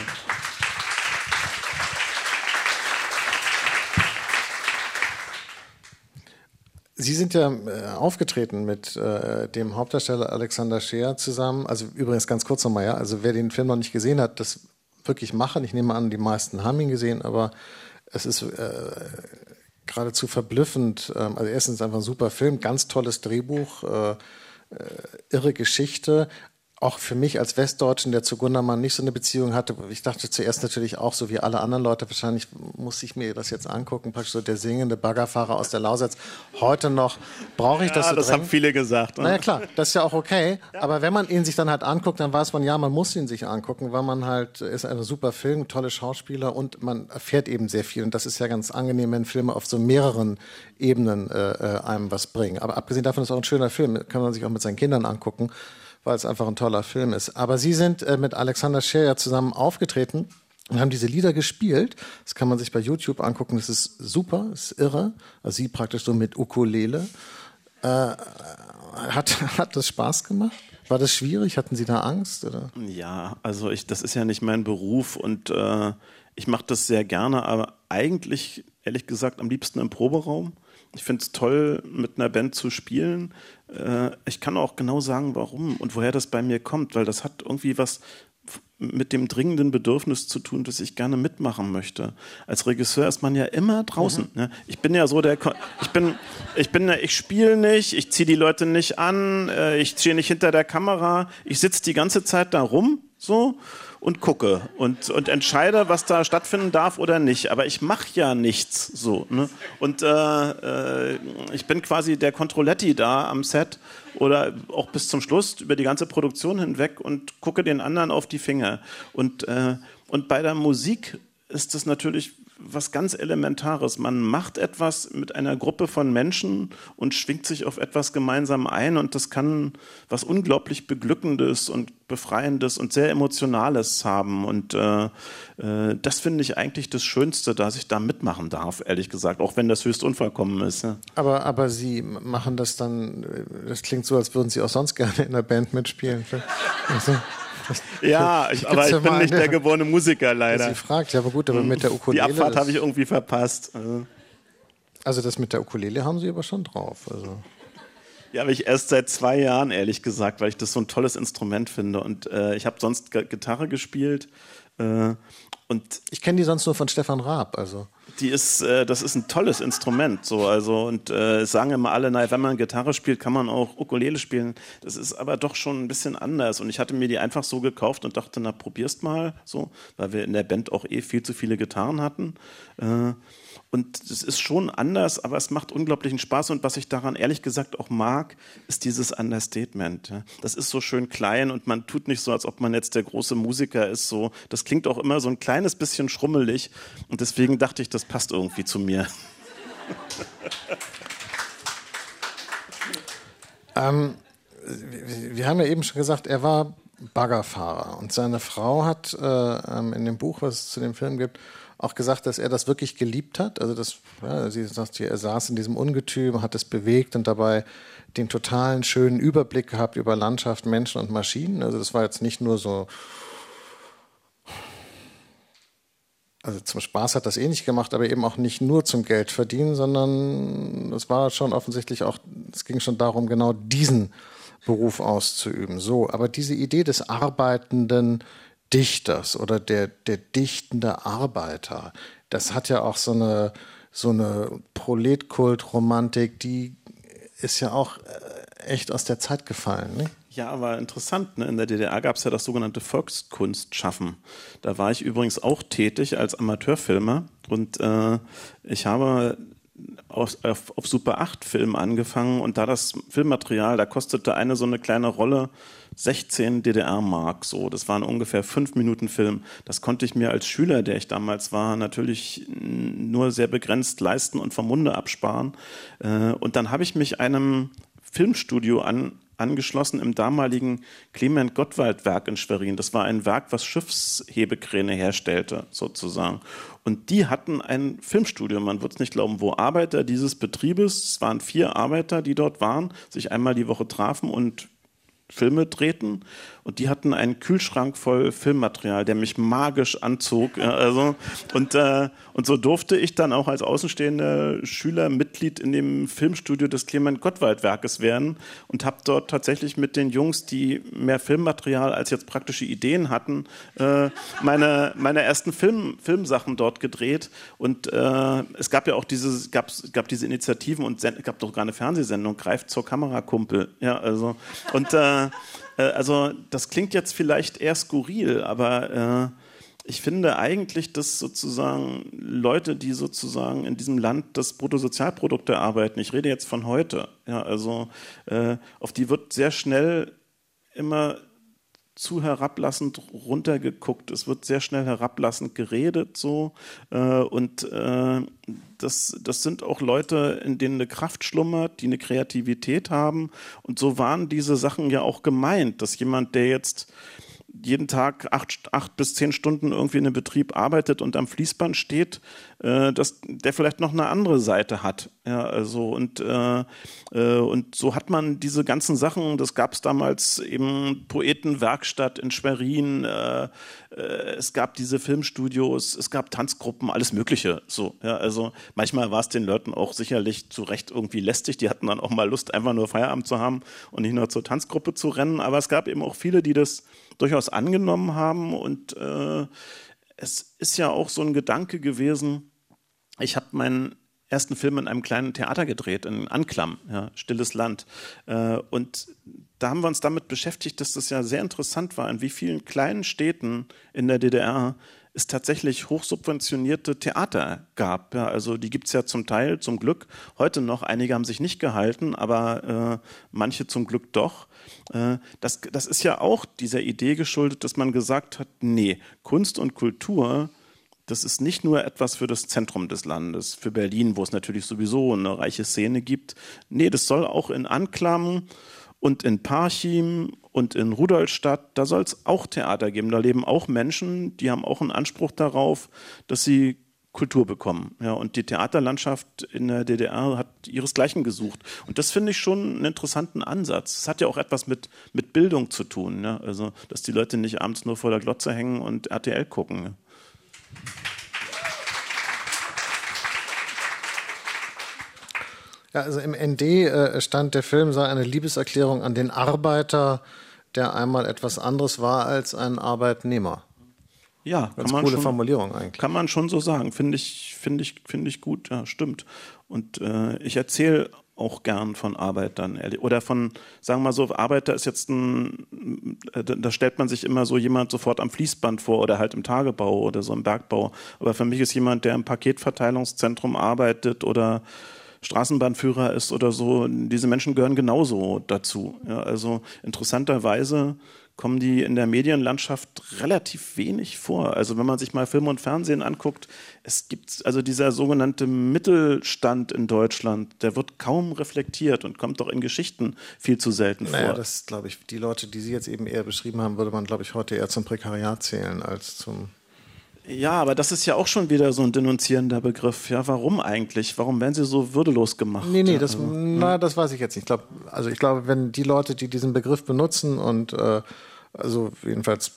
Sie sind ja äh, aufgetreten mit äh, dem Hauptdarsteller Alexander Scheer zusammen. Also übrigens ganz kurz nochmal, ja. Also wer den Film noch nicht gesehen hat, das wirklich machen. Ich nehme an, die meisten haben ihn gesehen, aber es ist äh, geradezu verblüffend. Ähm, also erstens einfach ein super Film, ganz tolles Drehbuch, äh, äh, irre Geschichte. Auch für mich als Westdeutschen, der zu Gundermann nicht so eine Beziehung hatte, ich dachte zuerst natürlich auch, so wie alle anderen Leute, wahrscheinlich muss ich mir das jetzt angucken, praktisch so der singende Baggerfahrer aus der Lausitz. Heute noch brauche ich das ja, so das dringend. haben viele gesagt. Ne? Naja, klar, das ist ja auch okay, ja. Aber wenn man ihn sich dann halt anguckt, dann weiß man, ja, man muss ihn sich angucken, weil man halt, ist ein super Film, tolle Schauspieler und man erfährt eben sehr viel und das ist ja ganz angenehm, wenn Filme auf so mehreren Ebenen äh, einem was bringen. Aber abgesehen davon ist es auch ein schöner Film, kann man sich auch mit seinen Kindern angucken, weil es einfach ein toller Film ist. Aber Sie sind äh, mit Alexander Scheer ja zusammen aufgetreten und haben diese Lieder gespielt. Das kann man sich bei YouTube angucken. Das ist super, das ist irre. Also Sie praktisch so mit Ukulele. Äh, hat, hat das Spaß gemacht? War das schwierig? Hatten Sie da Angst? Oder? Ja, also ich, das ist ja nicht mein Beruf und äh, ich mache das sehr gerne, aber eigentlich, ehrlich gesagt, am liebsten im Proberaum. Ich finde es toll, mit einer Band zu spielen. Äh, ich kann auch genau sagen, warum und woher das bei mir kommt, weil das hat irgendwie was mit dem dringenden Bedürfnis zu tun, dass ich gerne mitmachen möchte. Als Regisseur ist man ja immer draußen. Mhm. Ne? Ich bin ja so der, ich bin, ich bin, ich spiele nicht, ich ziehe die Leute nicht an, äh, ich stehe nicht hinter der Kamera, ich sitze die ganze Zeit da rum, so. und gucke und, und entscheide, was da stattfinden darf oder nicht. Aber ich mache ja nichts so. Ne? Und äh, äh, ich bin quasi der Controletti da am Set oder auch bis zum Schluss über die ganze Produktion hinweg und gucke den anderen auf die Finger. Und, äh, und bei der Musik ist das natürlich was ganz Elementares. Man macht etwas mit einer Gruppe von Menschen und schwingt sich auf etwas gemeinsam ein und das kann was unglaublich Beglückendes und Befreiendes und sehr Emotionales haben und äh, äh, das finde ich eigentlich das Schönste, dass ich da mitmachen darf, ehrlich gesagt, auch wenn das höchst unvollkommen ist. Ja. Aber, aber Sie machen das dann, das klingt so, als würden Sie auch sonst gerne in der Band mitspielen. Also. Ja, ich, aber ich bin nicht eine, der geborene Musiker, leider. Sie fragt, ja, aber gut, aber mit der Ukulele... Die Abfahrt habe ich irgendwie verpasst. Also. also das mit der Ukulele haben Sie aber schon drauf. Also. Ja, aber ich erst seit zwei Jahren, ehrlich gesagt, weil ich das so ein tolles Instrument finde. Und äh, ich habe sonst G- Gitarre gespielt. Äh, und ich kenne die sonst nur von Stefan Raab, also... Die ist, äh, das ist ein tolles Instrument, so, also, und äh, es sagen immer alle, na, wenn man Gitarre spielt, kann man auch Ukulele spielen. Das ist aber doch schon ein bisschen anders. Und ich hatte mir die einfach so gekauft und dachte, na, probier's mal, so, weil wir in der Band auch eh viel zu viele Gitarren hatten. Äh, Und es ist schon anders, aber es macht unglaublichen Spaß. Und was ich daran ehrlich gesagt auch mag, ist dieses Understatement. Das ist so schön klein und man tut nicht so, als ob man jetzt der große Musiker ist. So, das klingt auch immer so ein kleines bisschen schrummelig. Und deswegen dachte ich, das passt irgendwie zu mir. ähm, wir, wir haben ja eben schon gesagt, er war Baggerfahrer. Und seine Frau hat äh, in dem Buch, was es zu dem Film gibt, auch gesagt, dass er das wirklich geliebt hat. Also das, ja, sie sagt, er saß in diesem Ungetüm, hat es bewegt und dabei den totalen schönen Überblick gehabt über Landschaft, Menschen und Maschinen. Also das war jetzt nicht nur so, also zum Spaß hat das eh nicht gemacht, aber eben auch nicht nur zum Geld verdienen, sondern es war schon offensichtlich auch, es ging schon darum, genau diesen Beruf auszuüben. So, aber diese Idee des arbeitenden Dichters oder der, der dichtende Arbeiter, das hat ja auch so eine, so eine Proletkult-Romantik, die ist ja auch echt aus der Zeit gefallen, ne? Ja, aber interessant, ne? In der D D R gab es ja das sogenannte Volkskunstschaffen. Da war ich übrigens auch tätig als Amateurfilmer und äh, ich habe auf, auf, auf Super acht Film angefangen und da das Filmmaterial, da kostete eine so eine kleine Rolle sechzehn D D R-Mark, so. Das waren ungefähr fünf Minuten Film. Das konnte ich mir als Schüler, der ich damals war, natürlich nur sehr begrenzt leisten und vom Munde absparen. Und dann habe ich mich einem Filmstudio an, angeschlossen im damaligen Clement-Gottwald-Werk in Schwerin. Das war ein Werk, was Schiffshebekräne herstellte, sozusagen. Und die hatten ein Filmstudio, man wird es nicht glauben, wo Arbeiter dieses Betriebes, es waren vier Arbeiter, die dort waren, sich einmal die Woche trafen und Filme drehten und die hatten einen Kühlschrank voll Filmmaterial, der mich magisch anzog. Ja, also, und, äh, und so durfte ich dann auch als außenstehender Schüler Mitglied in dem Filmstudio des Clement-Gottwald-Werkes werden und habe dort tatsächlich mit den Jungs, die mehr Filmmaterial als jetzt praktische Ideen hatten, äh, meine, meine ersten Film, Filmsachen dort gedreht. Und äh, es gab ja auch diese, gab, gab diese Initiativen und es gab doch gar eine Fernsehsendung, Greift zur Kamera, Kumpel. Ja, also, und äh, Also das klingt jetzt vielleicht eher skurril, aber äh, ich finde eigentlich, dass sozusagen Leute, die sozusagen in diesem Land das Bruttosozialprodukt erarbeiten, ich rede jetzt von heute, ja, also äh, auf die wird sehr schnell immer zu herablassend runtergeguckt. Es wird sehr schnell herablassend geredet so äh, und äh, das, das sind auch Leute, in denen eine Kraft schlummert, die eine Kreativität haben und so waren diese Sachen ja auch gemeint, dass jemand, der jetzt jeden Tag acht, acht bis zehn Stunden irgendwie in einem Betrieb arbeitet und am Fließband steht, äh, dass der vielleicht noch eine andere Seite hat. Ja, also und, äh, äh, und so hat man diese ganzen Sachen, das gab es damals eben Poetenwerkstatt in Schwerin, äh, äh, es gab diese Filmstudios, es gab Tanzgruppen, alles Mögliche. So, ja, also manchmal war es den Leuten auch sicherlich zu Recht irgendwie lästig, die hatten dann auch mal Lust, einfach nur Feierabend zu haben und nicht nur zur Tanzgruppe zu rennen, aber es gab eben auch viele, die das durchaus angenommen haben und äh, es ist ja auch so ein Gedanke gewesen, ich habe mein ersten Film in einem kleinen Theater gedreht, in Anklam, ja, Stilles Land. Äh, und da haben wir uns damit beschäftigt, dass das ja sehr interessant war, in wie vielen kleinen Städten in der D D R es tatsächlich hochsubventionierte Theater gab. Ja, also die gibt es ja zum Teil, zum Glück, heute noch. Einige haben sich nicht gehalten, aber äh, manche zum Glück doch. Äh, das, das ist ja auch dieser Idee geschuldet, dass man gesagt hat, nee, Kunst und Kultur, das ist nicht nur etwas für das Zentrum des Landes, für Berlin, wo es natürlich sowieso eine reiche Szene gibt. Nee, das soll auch in Anklam und in Parchim und in Rudolstadt, da soll es auch Theater geben. Da leben auch Menschen, die haben auch einen Anspruch darauf, dass sie Kultur bekommen. Ja, und die Theaterlandschaft in der D D R hat ihresgleichen gesucht. Und das finde ich schon einen interessanten Ansatz. Es hat ja auch etwas mit, mit Bildung zu tun. Ja? Also, dass die Leute nicht abends nur vor der Glotze hängen und R T L gucken. Ja? Ja, also im N D äh, stand, der Film sei eine Liebeserklärung an den Arbeiter, der einmal etwas anderes war als ein Arbeitnehmer. Ja, ganz kann man coole schon, Formulierung eigentlich. Kann man schon so sagen. Finde ich, finde ich, finde ich gut. Ja, stimmt. Und äh, ich erzähle auch gern von Arbeitern. Oder von, sagen wir mal so, Arbeiter ist jetzt ein, da stellt man sich immer so jemand sofort am Fließband vor oder halt im Tagebau oder so im Bergbau. Aber für mich ist jemand, der im Paketverteilungszentrum arbeitet oder Straßenbahnführer ist oder so, diese Menschen gehören genauso dazu. Ja, also interessanterweise kommen die in der Medienlandschaft relativ wenig vor. Also wenn man sich mal Film und Fernsehen anguckt, es gibt also dieser sogenannte Mittelstand in Deutschland, der wird kaum reflektiert und kommt doch in Geschichten viel zu selten naja, vor. Das glaube ich, die Leute, die Sie jetzt eben eher beschrieben haben, würde man, glaube ich, heute eher zum Prekariat zählen als zum... Ja, aber das ist ja auch schon wieder so ein denunzierender Begriff. Ja, warum eigentlich? Warum werden sie so würdelos gemacht? Nee, nee, das, also, na, das weiß ich jetzt nicht. Ich glaube, also ich glaube, wenn die Leute, die diesen Begriff benutzen und äh, also jedenfalls,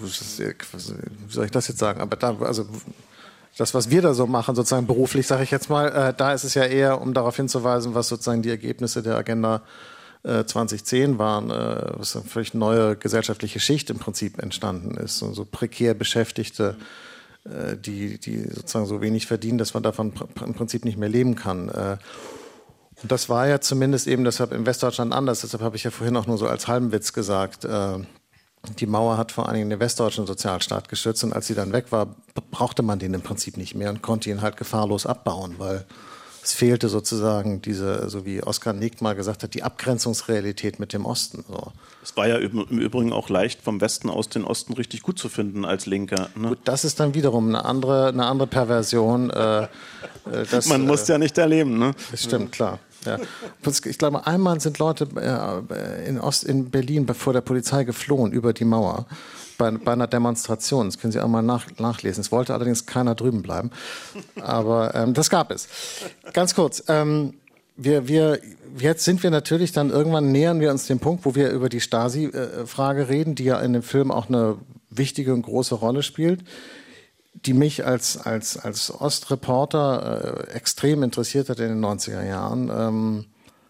wie soll ich das jetzt sagen? Aber da, also das, was wir da so machen, sozusagen beruflich, sage ich jetzt mal, äh, da ist es ja eher, um darauf hinzuweisen, was sozusagen die Ergebnisse der Agenda äh, zwanzig zehn waren, äh, was eine völlig neue gesellschaftliche Schicht im Prinzip entstanden ist. Und so prekär Beschäftigte, Die, die sozusagen so wenig verdienen, dass man davon im Prinzip nicht mehr leben kann. Und das war ja zumindest eben deshalb in Westdeutschland anders. Deshalb habe ich ja vorhin auch nur so als Halbwitz gesagt, die Mauer hat vor allen Dingen den westdeutschen Sozialstaat geschützt und als sie dann weg war, brauchte man den im Prinzip nicht mehr und konnte ihn halt gefahrlos abbauen, weil es fehlte sozusagen diese, so wie Oskar Negt mal gesagt hat, die Abgrenzungsrealität mit dem Osten. So. Es war ja im Übrigen auch leicht, vom Westen aus den Osten richtig gut zu finden als Linker. Ne? Gut, das ist dann wiederum eine andere, eine andere Perversion. Äh, das, Man muss ja nicht erleben. Ne? Das stimmt, klar. Ja. Ich glaube, einmal sind Leute in, Ost, in Berlin vor der Polizei geflohen über die Mauer. Bei, bei einer Demonstration. Das können Sie auch mal nach, nachlesen. Es wollte allerdings keiner drüben bleiben. Aber ähm, das gab es. Ganz kurz. Ähm, wir, wir, jetzt sind wir natürlich dann irgendwann nähern wir uns dem Punkt, wo wir über die Stasi-Frage reden, die ja in dem Film auch eine wichtige und große Rolle spielt, die mich als, als, als Ostreporter äh, extrem interessiert hat in den neunziger Jahren. Ähm,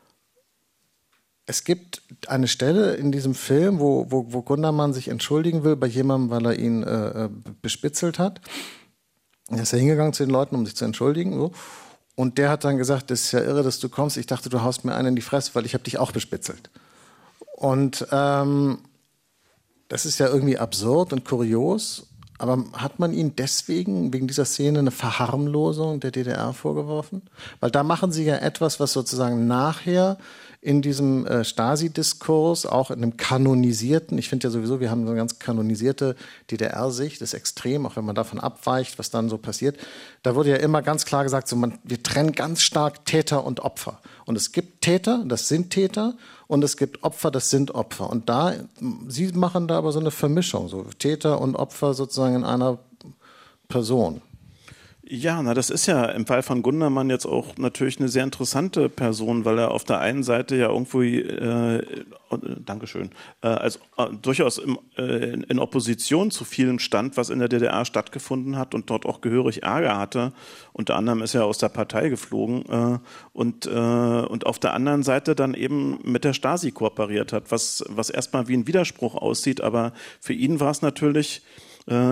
Es gibt eine Stelle in diesem Film, wo, wo, wo Gundermann sich entschuldigen will bei jemandem, weil er ihn äh, bespitzelt hat. Er ist ja hingegangen zu den Leuten, um sich zu entschuldigen. So. Und der hat dann gesagt, das ist ja irre, dass du kommst. Ich dachte, du haust mir einen in die Fresse, weil ich habe dich auch bespitzelt. Und ähm, das ist ja irgendwie absurd und kurios. Aber hat man ihnen deswegen, wegen dieser Szene, eine Verharmlosung der D D R vorgeworfen? Weil da machen sie ja etwas, was sozusagen nachher in diesem äh, Stasi-Diskurs, auch in einem kanonisierten, ich finde ja sowieso, wir haben so eine ganz kanonisierte D D R-Sicht, das ist extrem, auch wenn man davon abweicht, was dann so passiert. Da wurde ja immer ganz klar gesagt, so man, wir trennen ganz stark Täter und Opfer. Und es gibt Täter, das sind Täter, und es gibt Opfer, das sind Opfer. Und da, sie machen da aber so eine Vermischung, so Täter und Opfer sozusagen in einer Person. Ja, na, das ist ja im Fall von Gundermann jetzt auch natürlich eine sehr interessante Person, weil er auf der einen Seite ja irgendwo, äh, äh, Dankeschön, äh, also äh, durchaus im, äh, in Opposition zu vielem stand, was in der D D R stattgefunden hat und dort auch gehörig Ärger hatte. Unter anderem ist er aus der Partei geflogen äh, und, äh, und auf der anderen Seite dann eben mit der Stasi kooperiert hat, was, was erstmal wie ein Widerspruch aussieht, aber für ihn war es natürlich... Äh,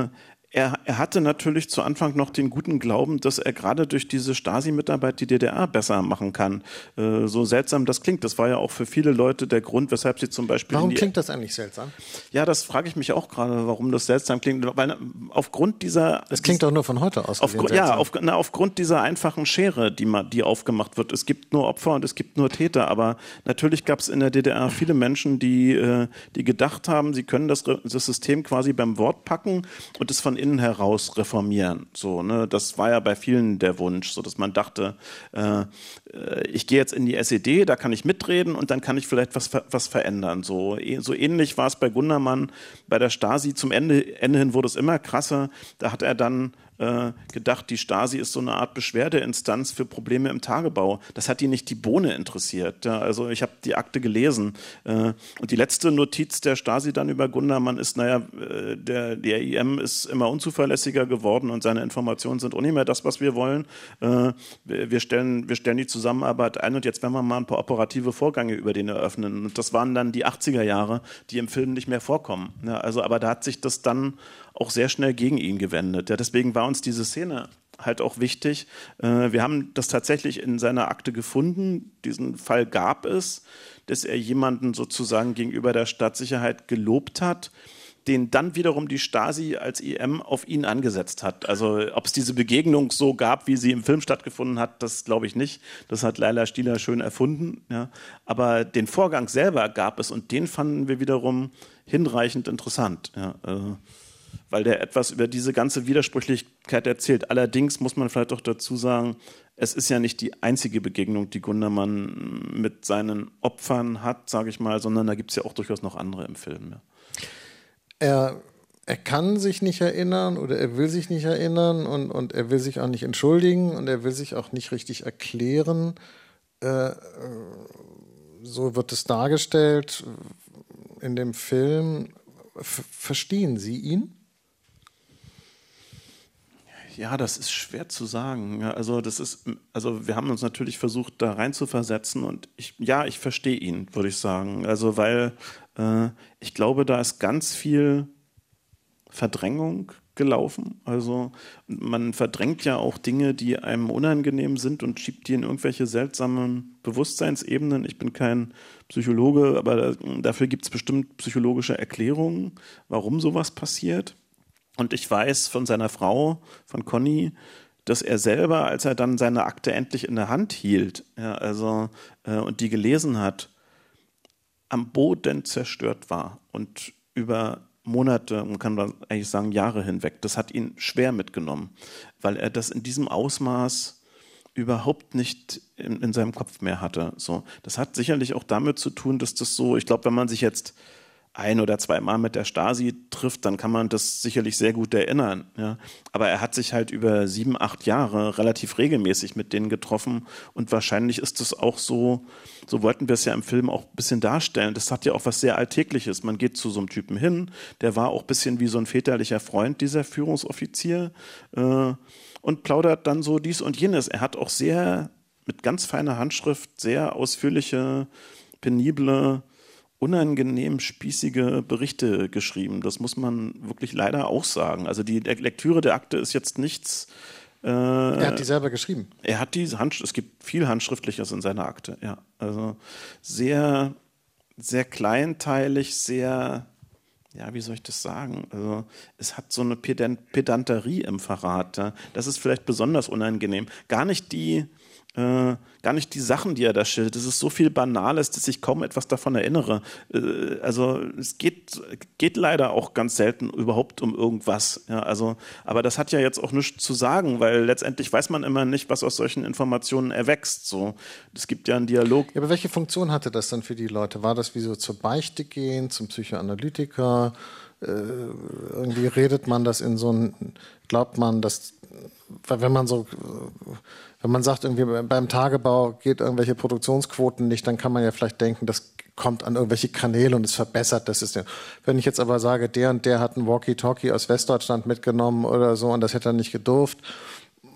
Er, er hatte natürlich zu Anfang noch den guten Glauben, dass er gerade durch diese Stasi-Mitarbeit die D D R besser machen kann. Äh, so seltsam das klingt. Das war ja auch für viele Leute der Grund, weshalb sie zum Beispiel... Warum in die, klingt das eigentlich seltsam? Ja, das frage ich mich auch gerade, warum das seltsam klingt. Weil aufgrund dieser... Das klingt doch nur von heute aus. Auf, ja, auf, na, aufgrund dieser einfachen Schere, die, ma, die aufgemacht wird. Es gibt nur Opfer und es gibt nur Täter. Aber natürlich gab es in der D D R viele Menschen, die, äh, die gedacht haben, sie können das, das System quasi beim Wort packen und es von innen heraus reformieren. So, ne? Das war ja bei vielen der Wunsch, so dass man dachte, äh, ich gehe jetzt in die S E D, da kann ich mitreden und dann kann ich vielleicht was, was verändern. So, so ähnlich war es bei Gundermann, bei der Stasi. Zum Ende, Ende hin wurde es immer krasser. Da hat er dann äh, gedacht, die Stasi ist so eine Art Beschwerdeinstanz für Probleme im Tagebau. Das hat ihn nicht die Bohne interessiert. Ja, also ich habe die Akte gelesen. Äh, und die letzte Notiz der Stasi dann über Gundermann ist, naja, äh, der, der I M ist immer unzuverlässiger geworden und seine Informationen sind auch nicht mehr das, was wir wollen. Äh, wir, stellen, wir stellen die Zusammenarbeit ein und jetzt werden wir mal ein paar operative Vorgänge über den eröffnen. Und das waren dann die achtziger Jahre, die im Film nicht mehr vorkommen. Ja, also, aber da hat sich das dann auch sehr schnell gegen ihn gewendet. Ja, deswegen war uns diese Szene halt auch wichtig. Äh, wir haben das tatsächlich in seiner Akte gefunden. Diesen Fall gab es, dass er jemanden sozusagen gegenüber der Staatssicherheit gelobt hat, den dann wiederum die Stasi als I M auf ihn angesetzt hat. Also ob es diese Begegnung so gab, wie sie im Film stattgefunden hat, das glaube ich nicht. Das hat Laila Stieler schön erfunden. Ja. Aber den Vorgang selber gab es und den fanden wir wiederum hinreichend interessant. Ja. Äh, weil der etwas über diese ganze Widersprüchlichkeit erzählt. Allerdings muss man vielleicht auch dazu sagen, es ist ja nicht die einzige Begegnung, die Gundermann mit seinen Opfern hat, sage ich mal, sondern da gibt es ja auch durchaus noch andere im Film. Ja. Er, er kann sich nicht erinnern oder er will sich nicht erinnern und, und er will sich auch nicht entschuldigen und er will sich auch nicht richtig erklären. Äh, so wird es dargestellt in dem Film. F- verstehen Sie ihn? Ja, das ist schwer zu sagen. Ja, also das ist, also wir haben uns natürlich versucht, da rein zu versetzen und ich, ja, ich verstehe ihn, würde ich sagen. Also weil äh, ich glaube, da ist ganz viel Verdrängung gelaufen. Also man verdrängt ja auch Dinge, die einem unangenehm sind und schiebt die in irgendwelche seltsamen Bewusstseinsebenen. Ich bin kein Psychologe, aber dafür gibt es bestimmt psychologische Erklärungen, warum sowas passiert. Und ich weiß von seiner Frau, von Conny, dass er selber, als er dann seine Akte endlich in der Hand hielt, ja, also, äh, und die gelesen hat, am Boden zerstört war und über Monate, man kann eigentlich sagen Jahre hinweg. Das hat ihn schwer mitgenommen, weil er das in diesem Ausmaß überhaupt nicht in, in seinem Kopf mehr hatte. So, das hat sicherlich auch damit zu tun, dass das so, ich glaube, wenn man sich jetzt ein- oder zweimal mit der Stasi trifft, dann kann man das sicherlich sehr gut erinnern. Ja. Aber er hat sich halt über sieben, acht Jahre relativ regelmäßig mit denen getroffen und wahrscheinlich ist das auch so, so wollten wir es ja im Film auch ein bisschen darstellen, das hat ja auch was sehr Alltägliches. Man geht zu so einem Typen hin, der war auch ein bisschen wie so ein väterlicher Freund, dieser Führungsoffizier, äh, und plaudert dann so dies und jenes. Er hat auch sehr, mit ganz feiner Handschrift, sehr ausführliche, penible, unangenehm spießige Berichte geschrieben. Das muss man wirklich leider auch sagen. Also die Lektüre der Akte ist jetzt nichts... Äh, er hat die selber geschrieben? Er hat die Hand, es gibt viel Handschriftliches in seiner Akte, ja. Also sehr, sehr kleinteilig, sehr... Ja, wie soll ich das sagen? Also es hat so eine Pedant- Pedanterie im Verrat. Ja. Das ist vielleicht besonders unangenehm. Gar nicht die... Äh, gar nicht die Sachen, die er da schildert. Es ist so viel Banales, dass ich kaum etwas davon erinnere. Äh, also es geht, geht leider auch ganz selten überhaupt um irgendwas. Ja, also, aber das hat ja jetzt auch nichts zu sagen, weil letztendlich weiß man immer nicht, was aus solchen Informationen erwächst. So, es gibt ja einen Dialog. Ja, aber welche Funktion hatte das dann für die Leute? War das wie so zur Beichte gehen, zum Psychoanalytiker? Äh, irgendwie redet man das in so ein, glaubt man, dass, wenn man so... Wenn man sagt, irgendwie beim Tagebau geht irgendwelche Produktionsquoten nicht, dann kann man ja vielleicht denken, das kommt an irgendwelche Kanäle und es verbessert das System. Wenn ich jetzt aber sage, der und der hat ein Walkie-Talkie aus Westdeutschland mitgenommen oder so und das hätte er nicht gedurft,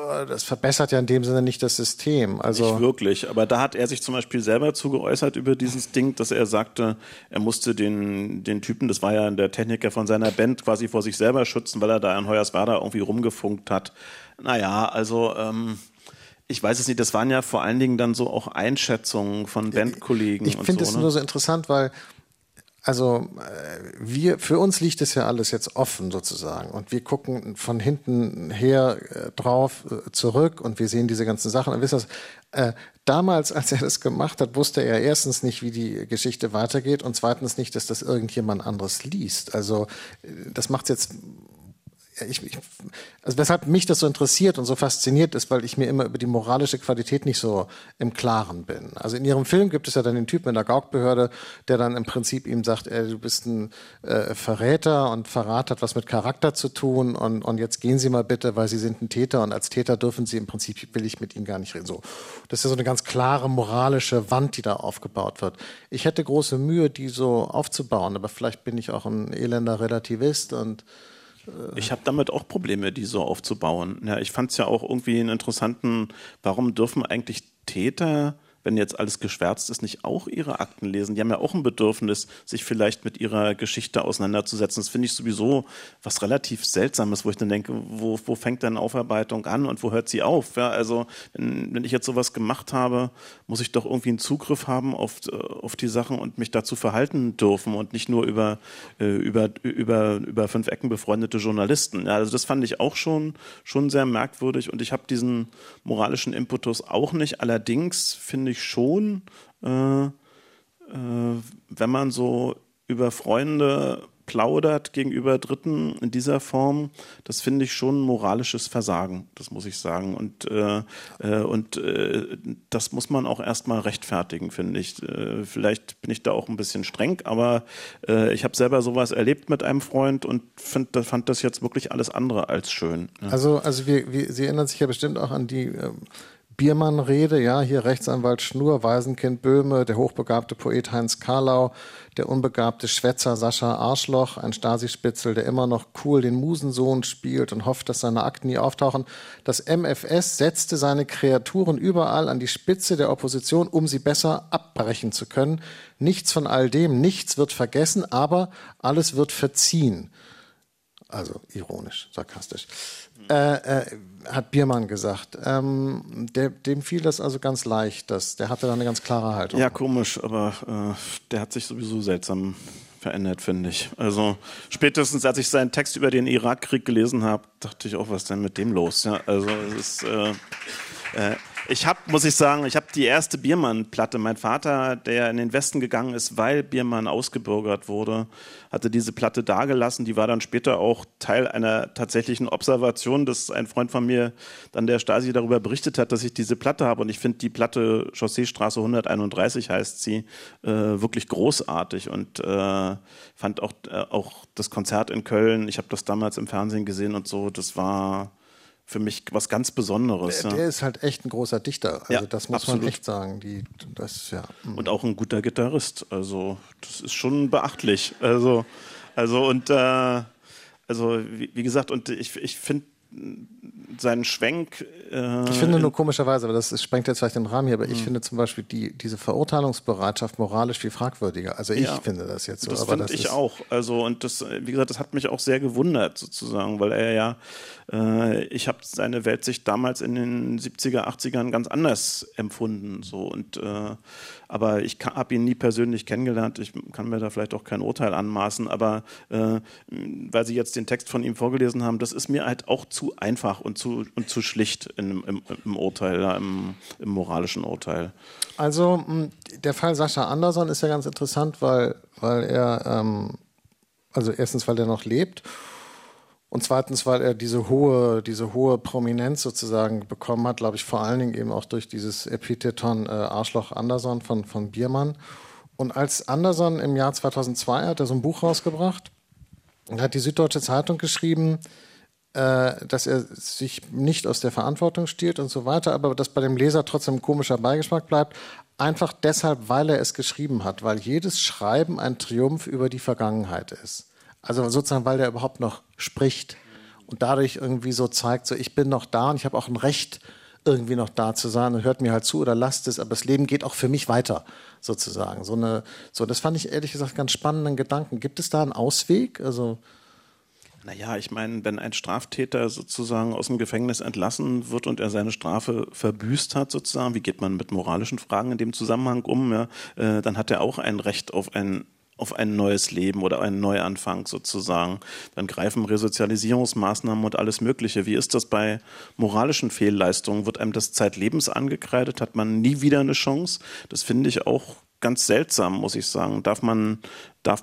das verbessert ja in dem Sinne nicht das System. Also nicht wirklich, aber da hat er sich zum Beispiel selber zu geäußert über dieses Ding, dass er sagte, er musste den, den Typen, das war ja der Techniker von seiner Band, quasi vor sich selber schützen, weil er da in Hoyerswerda irgendwie rumgefunkt hat. Naja, also ähm, ich weiß es nicht, das waren ja vor allen Dingen dann so auch Einschätzungen von Bandkollegen. Ich finde es so, ne? nur so interessant, weil also wir, für uns liegt es ja alles jetzt offen sozusagen und wir gucken von hinten her äh, drauf äh, zurück und wir sehen diese ganzen Sachen. Und wisst ihr, äh, damals, als er das gemacht hat, wusste er erstens nicht, wie die Geschichte weitergeht und zweitens nicht, dass das irgendjemand anderes liest. Also das macht es jetzt... Ich, ich, also weshalb mich das so interessiert und so fasziniert ist, weil ich mir immer über die moralische Qualität nicht so im Klaren bin. Also in ihrem Film gibt es ja dann den Typen in der Gaukbehörde, der dann im Prinzip ihm sagt, ey, du bist ein äh, Verräter und Verrat hat was mit Charakter zu tun und, und jetzt gehen Sie mal bitte, weil Sie sind ein Täter und als Täter dürfen Sie im Prinzip, will ich mit Ihnen gar nicht reden. So. Das ist ja so eine ganz klare moralische Wand, die da aufgebaut wird. Ich hätte große Mühe, die so aufzubauen, aber vielleicht bin ich auch ein elender Relativist und ich habe damit auch Probleme, die so aufzubauen. Ja, ich fand es ja auch irgendwie einen interessanten, warum dürfen eigentlich Täter, wenn jetzt alles geschwärzt ist, nicht auch ihre Akten lesen? Die haben ja auch ein Bedürfnis, sich vielleicht mit ihrer Geschichte auseinanderzusetzen. Das finde ich sowieso was relativ Seltsames, wo ich dann denke, wo, wo fängt denn Aufarbeitung an und wo hört sie auf? Ja, also wenn, wenn ich jetzt sowas gemacht habe, muss ich doch irgendwie einen Zugriff haben auf, auf die Sachen und mich dazu verhalten dürfen und nicht nur über, über, über, über fünf Ecken befreundete Journalisten. Ja, also das fand ich auch schon, schon sehr merkwürdig und ich habe diesen moralischen Impetus auch nicht. Allerdings finde ich schon, äh, äh, wenn man so über Freunde plaudert gegenüber Dritten in dieser Form, das finde ich schon ein moralisches Versagen, das muss ich sagen. Und, äh, äh, und äh, das muss man auch erstmal rechtfertigen, finde ich. Äh, vielleicht bin ich da auch ein bisschen streng, aber äh, ich habe selber sowas erlebt mit einem Freund und find, fand das jetzt wirklich alles andere als schön. Ja. Also, also wir, wir, Sie erinnern sich ja bestimmt auch an die ähm Biermann-Rede, ja, hier Rechtsanwalt Schnur, Waisenkind Böhme, der hochbegabte Poet Heinz Karlau, der unbegabte Schwätzer Sascha Arschloch, ein Stasi-Spitzel, der immer noch cool den Musensohn spielt und hofft, dass seine Akten nie auftauchen. Das M F S setzte seine Kreaturen überall an die Spitze der Opposition, um sie besser abbrechen zu können. Nichts von all dem, nichts wird vergessen, aber alles wird verziehen. Also ironisch, sarkastisch. Äh, äh, hat Biermann gesagt. Ähm, der, dem fiel das also ganz leicht. Das, der hatte da eine ganz klare Haltung. Ja, komisch, aber äh, der hat sich sowieso seltsam verändert, finde ich. Also spätestens, als ich seinen Text über den Irakkrieg gelesen habe, dachte ich auch, was ist denn mit dem los? Ja, also es ist... Äh, äh, Ich habe, muss ich sagen, ich habe die erste Biermann-Platte. Mein Vater, der in den Westen gegangen ist, weil Biermann ausgebürgert wurde, hatte diese Platte dagelassen. Die war dann später auch Teil einer tatsächlichen Observation, dass ein Freund von mir dann der Stasi darüber berichtet hat, dass ich diese Platte habe. Und ich finde die Platte Chausseestraße hunderteinunddreißig heißt sie, äh, wirklich großartig und äh, fand auch, äh, auch das Konzert in Köln. Ich habe das damals im Fernsehen gesehen und so. Das war für mich was ganz Besonderes. Der, ja. der ist halt echt ein großer Dichter. Also ja, das muss absolut. man echt sagen. Die, das, ja. Und auch ein guter Gitarrist. Also das ist schon beachtlich. Also, also und äh, also wie, wie gesagt, und ich, ich finde seinen Schwenk. Äh, ich finde nur komischerweise, aber das, das sprengt jetzt vielleicht den Rahmen hier, aber ich finde zum Beispiel die, diese Verurteilungsbereitschaft moralisch viel fragwürdiger. Also ich ja, finde das jetzt so. Das aber finde ich auch. Also und das, wie gesagt, das hat mich auch sehr gewundert sozusagen, weil er ja, äh, ich habe seine Weltsicht damals in den siebziger, achtzigern ganz anders empfunden. So und äh, aber ich habe ihn nie persönlich kennengelernt. Ich kann mir da vielleicht auch kein Urteil anmaßen, aber äh, weil Sie jetzt den Text von ihm vorgelesen haben, das ist mir halt auch zu einfach und zu, und zu schlicht im, im, im Urteil, ja, im, im moralischen Urteil. Also der Fall Sascha Andersson ist ja ganz interessant, weil, weil er, ähm, also erstens, weil er noch lebt und zweitens, weil er diese hohe, diese hohe Prominenz sozusagen bekommen hat, glaube ich, vor allen Dingen eben auch durch dieses Epitheton äh, Arschloch Andersson von, von Biermann. Und als Andersson im Jahr zweitausendzwei hat er so ein Buch rausgebracht und hat die Süddeutsche Zeitung geschrieben, äh, dass er sich nicht aus der Verantwortung stiehlt und so weiter, aber dass bei dem Leser trotzdem ein komischer Beigeschmack bleibt. Einfach deshalb, weil er es geschrieben hat, weil jedes Schreiben ein Triumph über die Vergangenheit ist. Also sozusagen, weil der überhaupt noch spricht. und dadurch irgendwie so zeigt, so ich bin noch da und ich habe auch ein Recht, irgendwie noch da zu sein und hört mir halt zu oder lasst es, aber das Leben geht auch für mich weiter, sozusagen. So eine, so, das fand ich ehrlich gesagt ganz spannenden Gedanken. Gibt es da einen Ausweg? Also Naja, ich meine, wenn ein Straftäter sozusagen aus dem Gefängnis entlassen wird und er seine Strafe verbüßt hat, sozusagen, wie geht man mit moralischen Fragen in dem Zusammenhang um? Ja? Äh, dann hat er auch ein Recht auf ein auf ein neues Leben oder einen Neuanfang sozusagen. Dann greifen Resozialisierungsmaßnahmen und alles Mögliche. Wie ist das bei moralischen Fehlleistungen? Wird einem das zeitlebens angekreidet? Hat man nie wieder eine Chance? Das finde ich auch ganz seltsam, muss ich sagen. Darf man, darf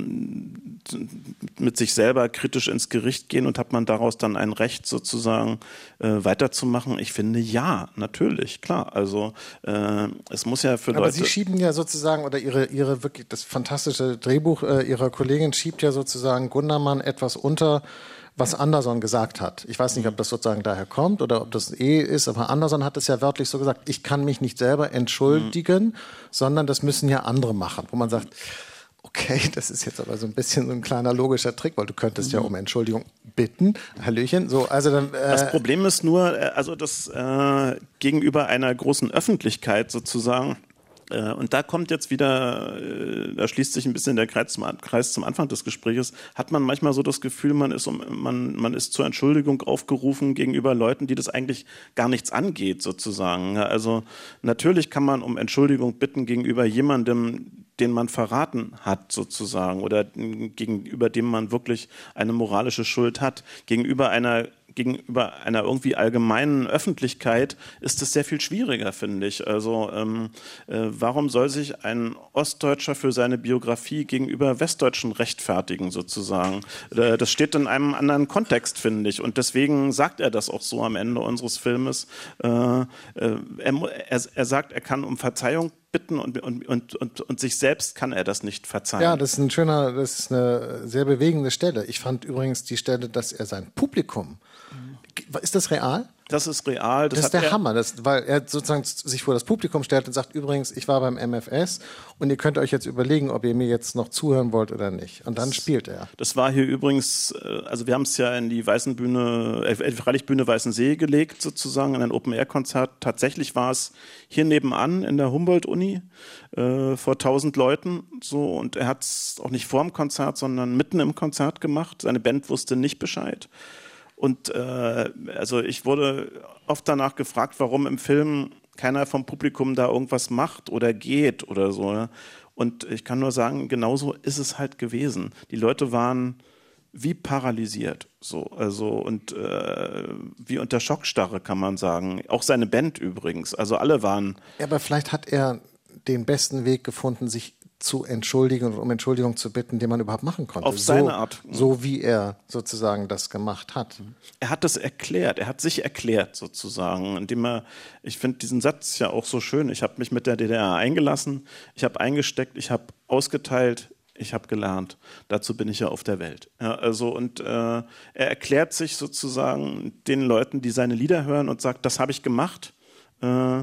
man mit sich selber kritisch ins Gericht gehen und hat man daraus dann ein Recht sozusagen äh, weiterzumachen? Ich finde ja, natürlich, klar. Also äh, es muss ja für Aber Leute... Sie schieben ja sozusagen, oder Ihre, Ihre wirklich, das fantastische Drehbuch äh, Ihrer Kollegin schiebt ja sozusagen Gundermann etwas unter, was Anderson gesagt hat. Ich weiß nicht, ob das sozusagen daher kommt oder ob das eh ist, aber Anderson hat es ja wörtlich so gesagt, ich kann mich nicht selber entschuldigen, mhm. sondern das müssen ja andere machen. Wo man sagt, okay, das ist jetzt aber so ein bisschen so ein kleiner logischer Trick, weil du könntest mhm. ja um Entschuldigung bitten. Hallöchen. So, also dann, äh das Problem ist nur, also das äh, gegenüber einer großen Öffentlichkeit sozusagen, und da kommt jetzt wieder, da schließt sich ein bisschen der Kreis zum, Kreis zum Anfang des Gesprächs, hat man manchmal so das Gefühl, man ist, um, man, man ist zur Entschuldigung aufgerufen gegenüber Leuten, die das eigentlich gar nichts angeht, sozusagen. Also natürlich kann man um Entschuldigung bitten gegenüber jemandem, den man verraten hat, sozusagen, oder gegenüber dem man wirklich eine moralische Schuld hat. Gegenüber einer gegenüber einer irgendwie allgemeinen Öffentlichkeit ist es sehr viel schwieriger, finde ich. Also ähm, äh, warum soll sich ein Ostdeutscher für seine Biografie gegenüber Westdeutschen rechtfertigen, sozusagen? Äh, das steht in einem anderen Kontext, finde ich. Und deswegen sagt er das auch so am Ende unseres Filmes. Äh, äh, er, er, er sagt, er kann um Verzeihung bitten und, und, und, und, und sich selbst kann er das nicht verzeihen. Ja, das ist ein schöner, das ist eine sehr bewegende Stelle. Ich fand übrigens die Stelle, dass er sein Publikum, mhm. ist das real? Das ist real. Das, das ist der er Hammer, das, weil er sozusagen sich vor das Publikum stellt und sagt, übrigens, ich war beim M F S und ihr könnt euch jetzt überlegen, ob ihr mir jetzt noch zuhören wollt oder nicht. Und dann das, spielt er. Das war hier übrigens, also wir haben es ja in die Weißenbühne, äh, Freilichtbühne Weißensee gelegt, sozusagen, in ein Open-Air-Konzert. Tatsächlich war es hier nebenan in der Humboldt-Uni äh, vor tausend Leuten so, und er hat es auch nicht vor dem Konzert, sondern mitten im Konzert gemacht. Seine Band wusste nicht Bescheid. Und äh, also ich wurde oft danach gefragt, warum im Film keiner vom Publikum da irgendwas macht oder geht oder so. Ja? Und ich kann nur sagen, genauso ist es halt gewesen. Die Leute waren wie paralysiert, so, also und äh, wie unter Schockstarre, kann man sagen. Auch seine Band übrigens. Also alle waren. Ja, aber vielleicht hat er den besten Weg gefunden, sich zu entschuldigen und um Entschuldigung zu bitten, den man überhaupt machen konnte. Auf seine so, Art. So wie er sozusagen das gemacht hat. Er hat das erklärt, er hat sich erklärt sozusagen, indem er, ich finde diesen Satz ja auch so schön, ich habe mich mit der D D R eingelassen, ich habe eingesteckt, ich habe ausgeteilt, ich habe gelernt. Dazu bin ich ja auf der Welt. Ja, also und äh, er erklärt sich sozusagen den Leuten, die seine Lieder hören und sagt, das habe ich gemacht, äh,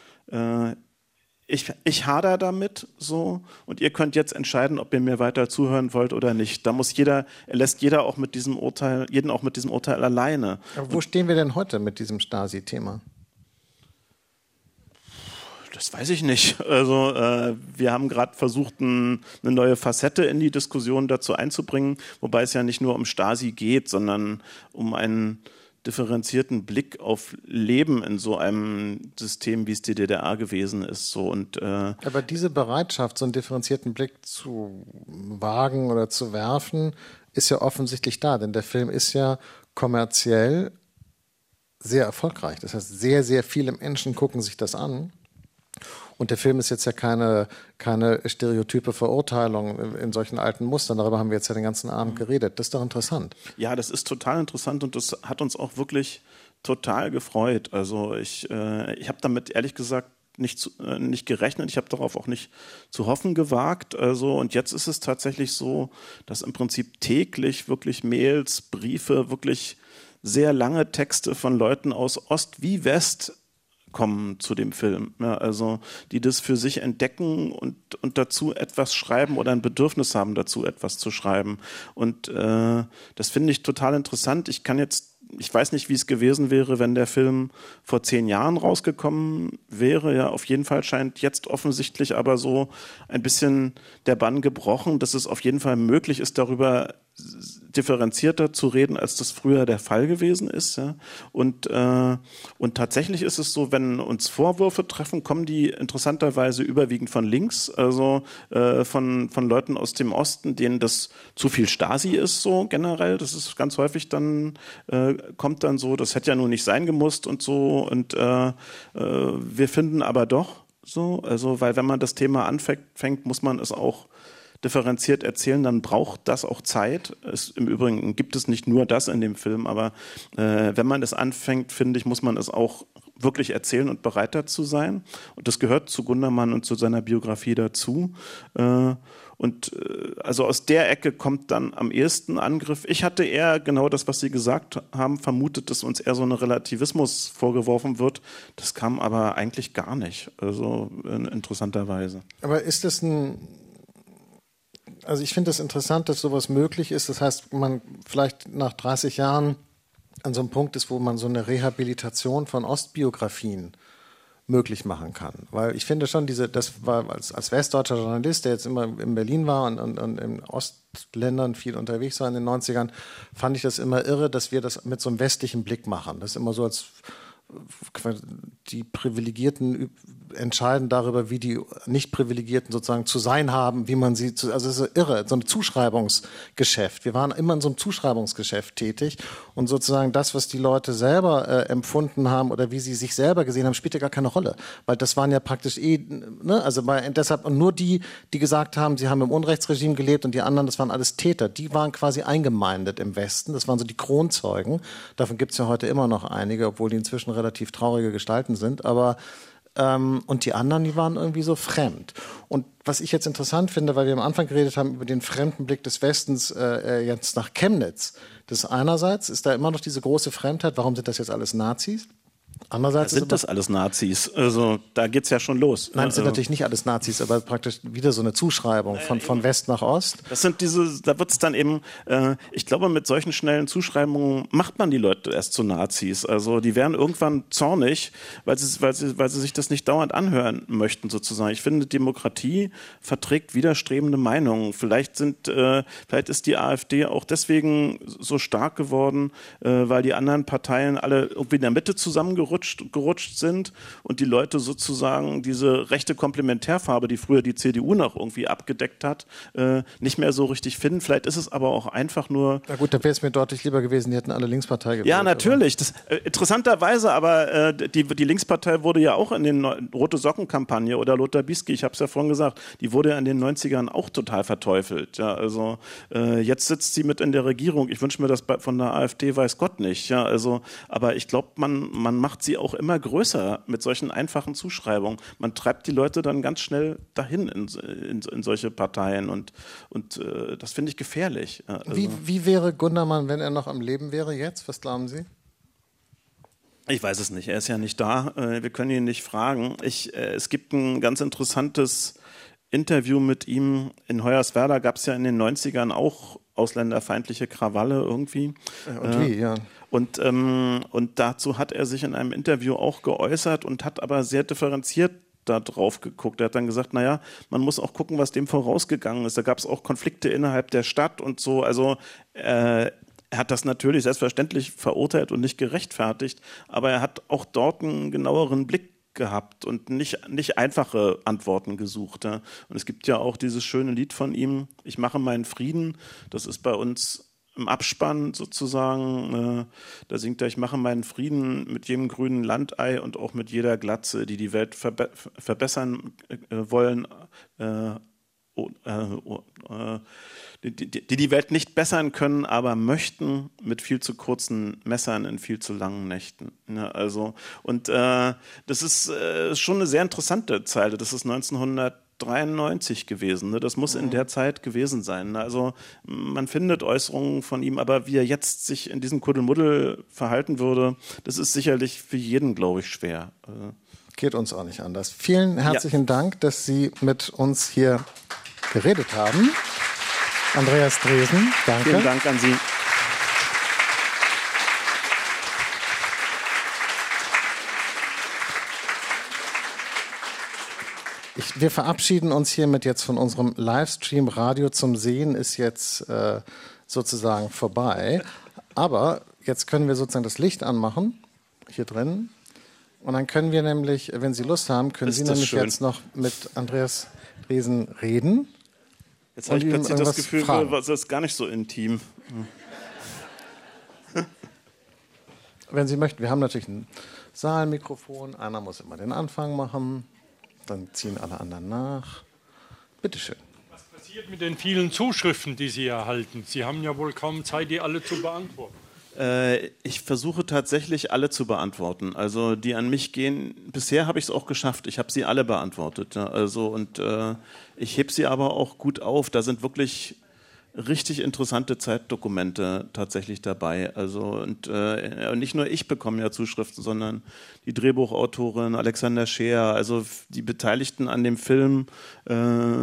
äh, Ich, ich hader damit so und ihr könnt jetzt entscheiden, ob ihr mir weiter zuhören wollt oder nicht. Da muss jeder, er lässt jeder auch mit diesem Urteil, jeden auch mit diesem Urteil alleine. Aber wo stehen wir denn heute mit diesem Stasi-Thema? Das weiß ich nicht. Also äh, wir haben gerade versucht, ein, eine neue Facette in die Diskussion dazu einzubringen, wobei es ja nicht nur um Stasi geht, sondern um einen differenzierten Blick auf Leben in so einem System, wie es die D D R gewesen ist. So. Und, äh Aber diese Bereitschaft, so einen differenzierten Blick zu wagen oder zu werfen, ist ja offensichtlich da, denn der Film ist ja kommerziell sehr erfolgreich. Das heißt, sehr, sehr viele Menschen gucken sich das an. Und der Film ist jetzt ja keine, keine stereotype Verurteilung in solchen alten Mustern. Darüber haben wir jetzt ja den ganzen Abend geredet. Das ist doch interessant. Ja, das ist total interessant und das hat uns auch wirklich total gefreut. Also ich, äh, ich habe damit ehrlich gesagt nicht, zu, äh, nicht gerechnet. Ich habe darauf auch nicht zu hoffen gewagt. Also, und jetzt ist es tatsächlich so, dass im Prinzip täglich wirklich Mails, Briefe, wirklich sehr lange Texte von Leuten aus Ost wie West kommen zu dem Film. Ja, also die das für sich entdecken und, und dazu etwas schreiben oder ein Bedürfnis haben, dazu etwas zu schreiben. Und äh, das finde ich total interessant. Ich kann jetzt Ich weiß nicht, wie es gewesen wäre, wenn der Film vor zehn Jahren rausgekommen wäre. Ja, auf jeden Fall scheint jetzt offensichtlich aber so ein bisschen der Bann gebrochen, dass es auf jeden Fall möglich ist, darüber differenzierter zu reden, als das früher der Fall gewesen ist. Ja. Und, äh, und tatsächlich ist es so, wenn uns Vorwürfe treffen, kommen die interessanterweise überwiegend von links, also äh, von, von Leuten aus dem Osten, denen das zu viel Stasi ist, so generell. Das ist ganz häufig dann, äh, kommt dann so, das hätte ja nun nicht sein gemusst und so. Und äh, äh, wir finden aber doch so, also weil wenn man das Thema anfängt, muss man es auch differenziert erzählen, dann braucht das auch Zeit. Es, im Übrigen gibt es nicht nur das in dem Film, aber äh, wenn man es anfängt, finde ich, muss man es auch wirklich erzählen und bereit dazu sein. Und das gehört zu Gundermann und zu seiner Biografie dazu. Äh, und äh, also aus der Ecke kommt dann am ehesten Angriff. Ich hatte eher genau das, was Sie gesagt haben, vermutet, dass uns eher so ein Relativismus vorgeworfen wird. Das kam aber eigentlich gar nicht, also in interessanterweise. Aber ist das ein Also ich finde es das interessant, dass sowas möglich ist. Das heißt, man vielleicht nach dreißig Jahren an so einem Punkt ist, wo man so eine Rehabilitation von Ostbiografien möglich machen kann. Weil ich finde schon, diese, das war als, als westdeutscher Journalist, der jetzt immer in Berlin war und, und, und in Ostländern viel unterwegs war in den neunzigern, fand ich das immer irre, dass wir das mit so einem westlichen Blick machen. Das ist immer so, als die Privilegierten entscheiden darüber, wie die Nicht-Privilegierten sozusagen zu sein haben, wie man sie, zu, also es ist irre, so ein Zuschreibungsgeschäft. Wir waren immer in so einem Zuschreibungsgeschäft tätig und sozusagen das, was die Leute selber äh, empfunden haben oder wie sie sich selber gesehen haben, spielte gar keine Rolle, weil das waren ja praktisch eh, ne, also bei, deshalb und nur die, die gesagt haben, sie haben im Unrechtsregime gelebt und die anderen, das waren alles Täter, die waren quasi eingemeindet im Westen, das waren so die Kronzeugen, davon gibt es ja heute immer noch einige, obwohl die inzwischen relativ traurige Gestalten sind, aber ähm, und die anderen, die waren irgendwie so fremd. Und was ich jetzt interessant finde, weil wir am Anfang geredet haben über den fremden Blick des Westens äh, jetzt nach Chemnitz, das einerseits ist da immer noch diese große Fremdheit, warum sind das jetzt alles Nazis? Andererseits sind das alles Nazis? Also da geht's ja schon los. Nein, es sind also, natürlich nicht alles Nazis, aber praktisch wieder so eine Zuschreibung von, von West nach Ost. Das sind diese, da wird's dann eben, äh, ich glaube, mit solchen schnellen Zuschreibungen macht man die Leute erst zu Nazis. Also die werden irgendwann zornig, weil sie, weil sie, weil sie sich das nicht dauernd anhören möchten sozusagen. Ich finde, Demokratie verträgt widerstrebende Meinungen. Vielleicht sind, äh, vielleicht ist die AfD auch deswegen so stark geworden, äh, weil die anderen Parteien alle irgendwie in der Mitte zusammengerutscht gerutscht sind und die Leute sozusagen diese rechte Komplementärfarbe, die früher die C D U noch irgendwie abgedeckt hat, äh, nicht mehr so richtig finden. Vielleicht ist es aber auch einfach nur... Na gut, da wäre es mir deutlich lieber gewesen, die hätten alle Linkspartei gewählt. Ja, natürlich. Das, äh, interessanterweise, aber äh, die, die Linkspartei wurde ja auch in den Neu- Rote-Socken-Kampagne oder Lothar Bisky, ich habe es ja vorhin gesagt, die wurde ja in den neunzigern auch total verteufelt. Ja, also äh, jetzt sitzt sie mit in der Regierung. Ich wünsche mir das bei, von der AfD, weiß Gott nicht. Ja, also, aber ich glaube, man, man macht sie auch immer größer mit solchen einfachen Zuschreibungen. Man treibt die Leute dann ganz schnell dahin in, in, in solche Parteien und, und äh, das finde ich gefährlich. Also, wie, wie wäre Gundermann, wenn er noch am Leben wäre jetzt? Was glauben Sie? Ich weiß es nicht. Er ist ja nicht da. Wir können ihn nicht fragen. Ich, äh, es gibt ein ganz interessantes Interview mit ihm. In Hoyerswerda gab es ja in den neunzigern auch ausländerfeindliche Krawalle irgendwie. Und wie, ja. Und, ähm, und dazu hat er sich in einem Interview auch geäußert und hat aber sehr differenziert da drauf geguckt. Er hat dann gesagt, naja, man muss auch gucken, was dem vorausgegangen ist. Da gab es auch Konflikte innerhalb der Stadt und so. Also äh, er hat das natürlich selbstverständlich verurteilt und nicht gerechtfertigt, aber er hat auch dort einen genaueren Blick gehabt und nicht, nicht einfache Antworten gesucht. Ja. Und es gibt ja auch dieses schöne Lied von ihm, Ich mache meinen Frieden. Das ist bei uns im Abspann sozusagen. Äh, da singt er, ich mache meinen Frieden mit jedem grünen Landei und auch mit jeder Glatze, die die Welt verbe- verbessern äh, wollen, äh, oh, äh, oh, äh, die, die, die die Welt nicht bessern können, aber möchten mit viel zu kurzen Messern in viel zu langen Nächten. Ja, also, und äh, das ist äh, schon eine sehr interessante Zeile. Das ist neunzehnhundertdreiundneunzig gewesen. Ne? Das muss in der Zeit gewesen sein. Ne? Also man findet Äußerungen von ihm, aber wie er jetzt sich in diesem Kuddelmuddel verhalten würde, das ist sicherlich für jeden, glaube ich, schwer. Geht uns auch nicht anders. Vielen herzlichen ja. Dank, dass Sie mit uns hier geredet haben. Andreas Dresen, danke. Vielen Dank an Sie. Ich, wir verabschieden uns hiermit jetzt von unserem Livestream. Radio zum Sehen ist jetzt äh, sozusagen vorbei. Aber jetzt können wir sozusagen das Licht anmachen, hier drin. Und dann können wir nämlich, wenn Sie Lust haben, können ist Sie nämlich schön. jetzt noch mit Andreas Dresen reden. Jetzt habe ich plötzlich das Gefühl, fragen. Das ist gar nicht so intim. Wenn Sie möchten, wir haben natürlich ein Saalmikrofon. Einer muss immer den Anfang machen. Dann ziehen alle anderen nach. Bitte schön. Was passiert mit den vielen Zuschriften, die Sie erhalten? Sie haben ja wohl kaum Zeit, die alle zu beantworten. Äh, ich versuche tatsächlich alle zu beantworten. Also die an mich gehen. Bisher habe ich es auch geschafft. Ich habe sie alle beantwortet. Ja. Also und äh, ich hebe sie aber auch gut auf. Da sind wirklich richtig interessante Zeitdokumente tatsächlich dabei. Also und äh, nicht nur ich bekomme ja Zuschriften, sondern die Drehbuchautorin Alexander Scheer, also die Beteiligten an dem Film äh,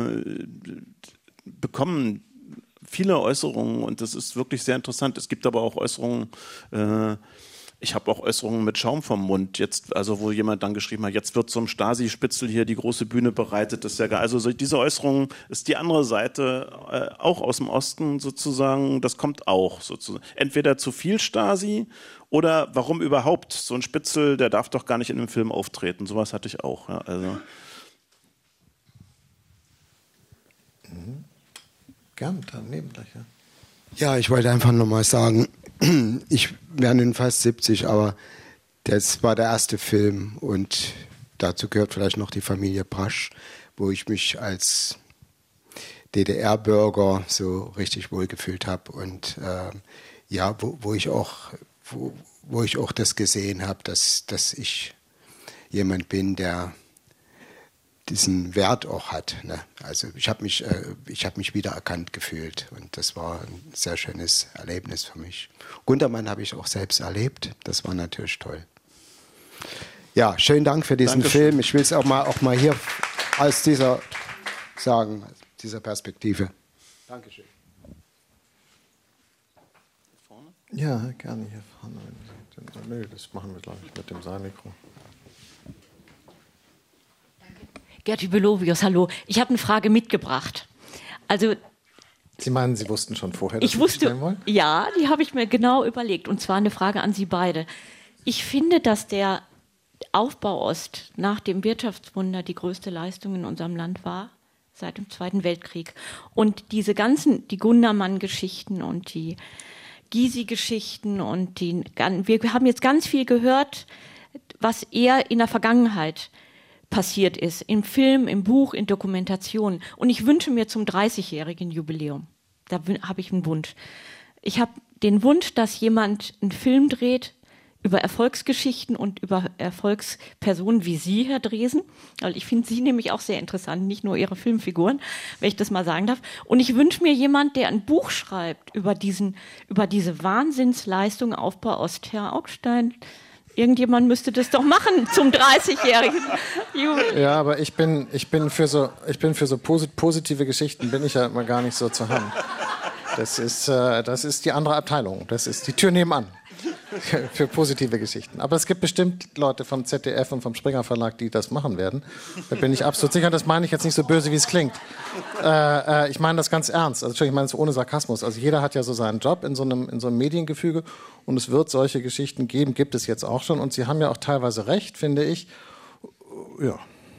bekommen viele Äußerungen und das ist wirklich sehr interessant. Es gibt aber auch Äußerungen, äh, ich habe auch Äußerungen mit Schaum vom Mund, jetzt, also wo jemand dann geschrieben hat, jetzt wird zum Stasi-Spitzel hier die große Bühne bereitet. Das ist ja geil. Also so, diese Äußerung ist die andere Seite, äh, auch aus dem Osten sozusagen, das kommt auch sozusagen. Entweder zu viel Stasi oder warum überhaupt? So ein Spitzel, der darf doch gar nicht in einem Film auftreten. Sowas hatte ich auch. Ja, also. Mhm. Gern, daneben gleich, ja. Ja, ich wollte einfach nochmal sagen, ich werde nun fast siebzig, aber das war der erste Film und dazu gehört vielleicht noch die Familie Brasch, wo ich mich als D D R-Bürger so richtig wohlgefühlt habe und äh, ja, wo, wo ich auch, wo, wo ich auch das gesehen habe, dass, dass ich jemand bin, der diesen Wert auch hat. Ne? Also ich habe mich, äh, ich habe mich wiedererkannt gefühlt und das war ein sehr schönes Erlebnis für mich. Gundermann habe ich auch selbst erlebt, das war natürlich toll. Ja, schönen Dank für diesen Dankeschön. Film. Ich will es auch mal, auch mal hier aus dieser sagen, aus dieser Perspektive. Dankeschön. Ja, gerne hier vorne. Nö, das machen wir, glaube ich, mit dem Saalmikro. Gerti Belovius, hallo. Ich habe eine Frage mitgebracht. Also, Sie meinen, Sie wussten schon vorher, dass ich Sie wusste, stellen wollen? Ja, die habe ich mir genau überlegt. Und zwar eine Frage an Sie beide. Ich finde, dass der Aufbau Ost nach dem Wirtschaftswunder die größte Leistung in unserem Land war, seit dem Zweiten Weltkrieg. Und diese ganzen, die Gundermann-Geschichten und die Gysi-Geschichten und die, wir haben jetzt ganz viel gehört, was eher in der Vergangenheit passiert ist, im Film, im Buch, in Dokumentation. Und ich wünsche mir zum dreißigjährigen Jubiläum, da habe ich einen Wunsch. Ich habe den Wunsch, dass jemand einen Film dreht über Erfolgsgeschichten und über Erfolgspersonen wie Sie, Herr Dresen. Weil ich finde Sie nämlich auch sehr interessant, nicht nur Ihre Filmfiguren, wenn ich das mal sagen darf. Und ich wünsche mir jemand, der ein Buch schreibt über diesen, über diese Wahnsinnsleistung Aufbau Ost. Herr Augstein, irgendjemand müsste das doch machen zum dreißigjährigen Jubiläum. Ja, aber ich bin, ich bin für so, ich bin für so positive Geschichten bin ich ja immer gar nicht so zu haben. Das ist, äh, das ist die andere Abteilung. Das ist die Tür nebenan für positive Geschichten. Aber es gibt bestimmt Leute vom Z D F und vom Springer Verlag, die das machen werden. Da bin ich absolut sicher. Das meine ich jetzt nicht so böse, wie es klingt. Äh, äh, ich meine das ganz ernst. Also ich meine es ohne Sarkasmus. Also jeder hat ja so seinen Job in so einem, in so einem Mediengefüge und es wird solche Geschichten geben, gibt es jetzt auch schon. Und Sie haben ja auch teilweise recht, finde ich. Ja.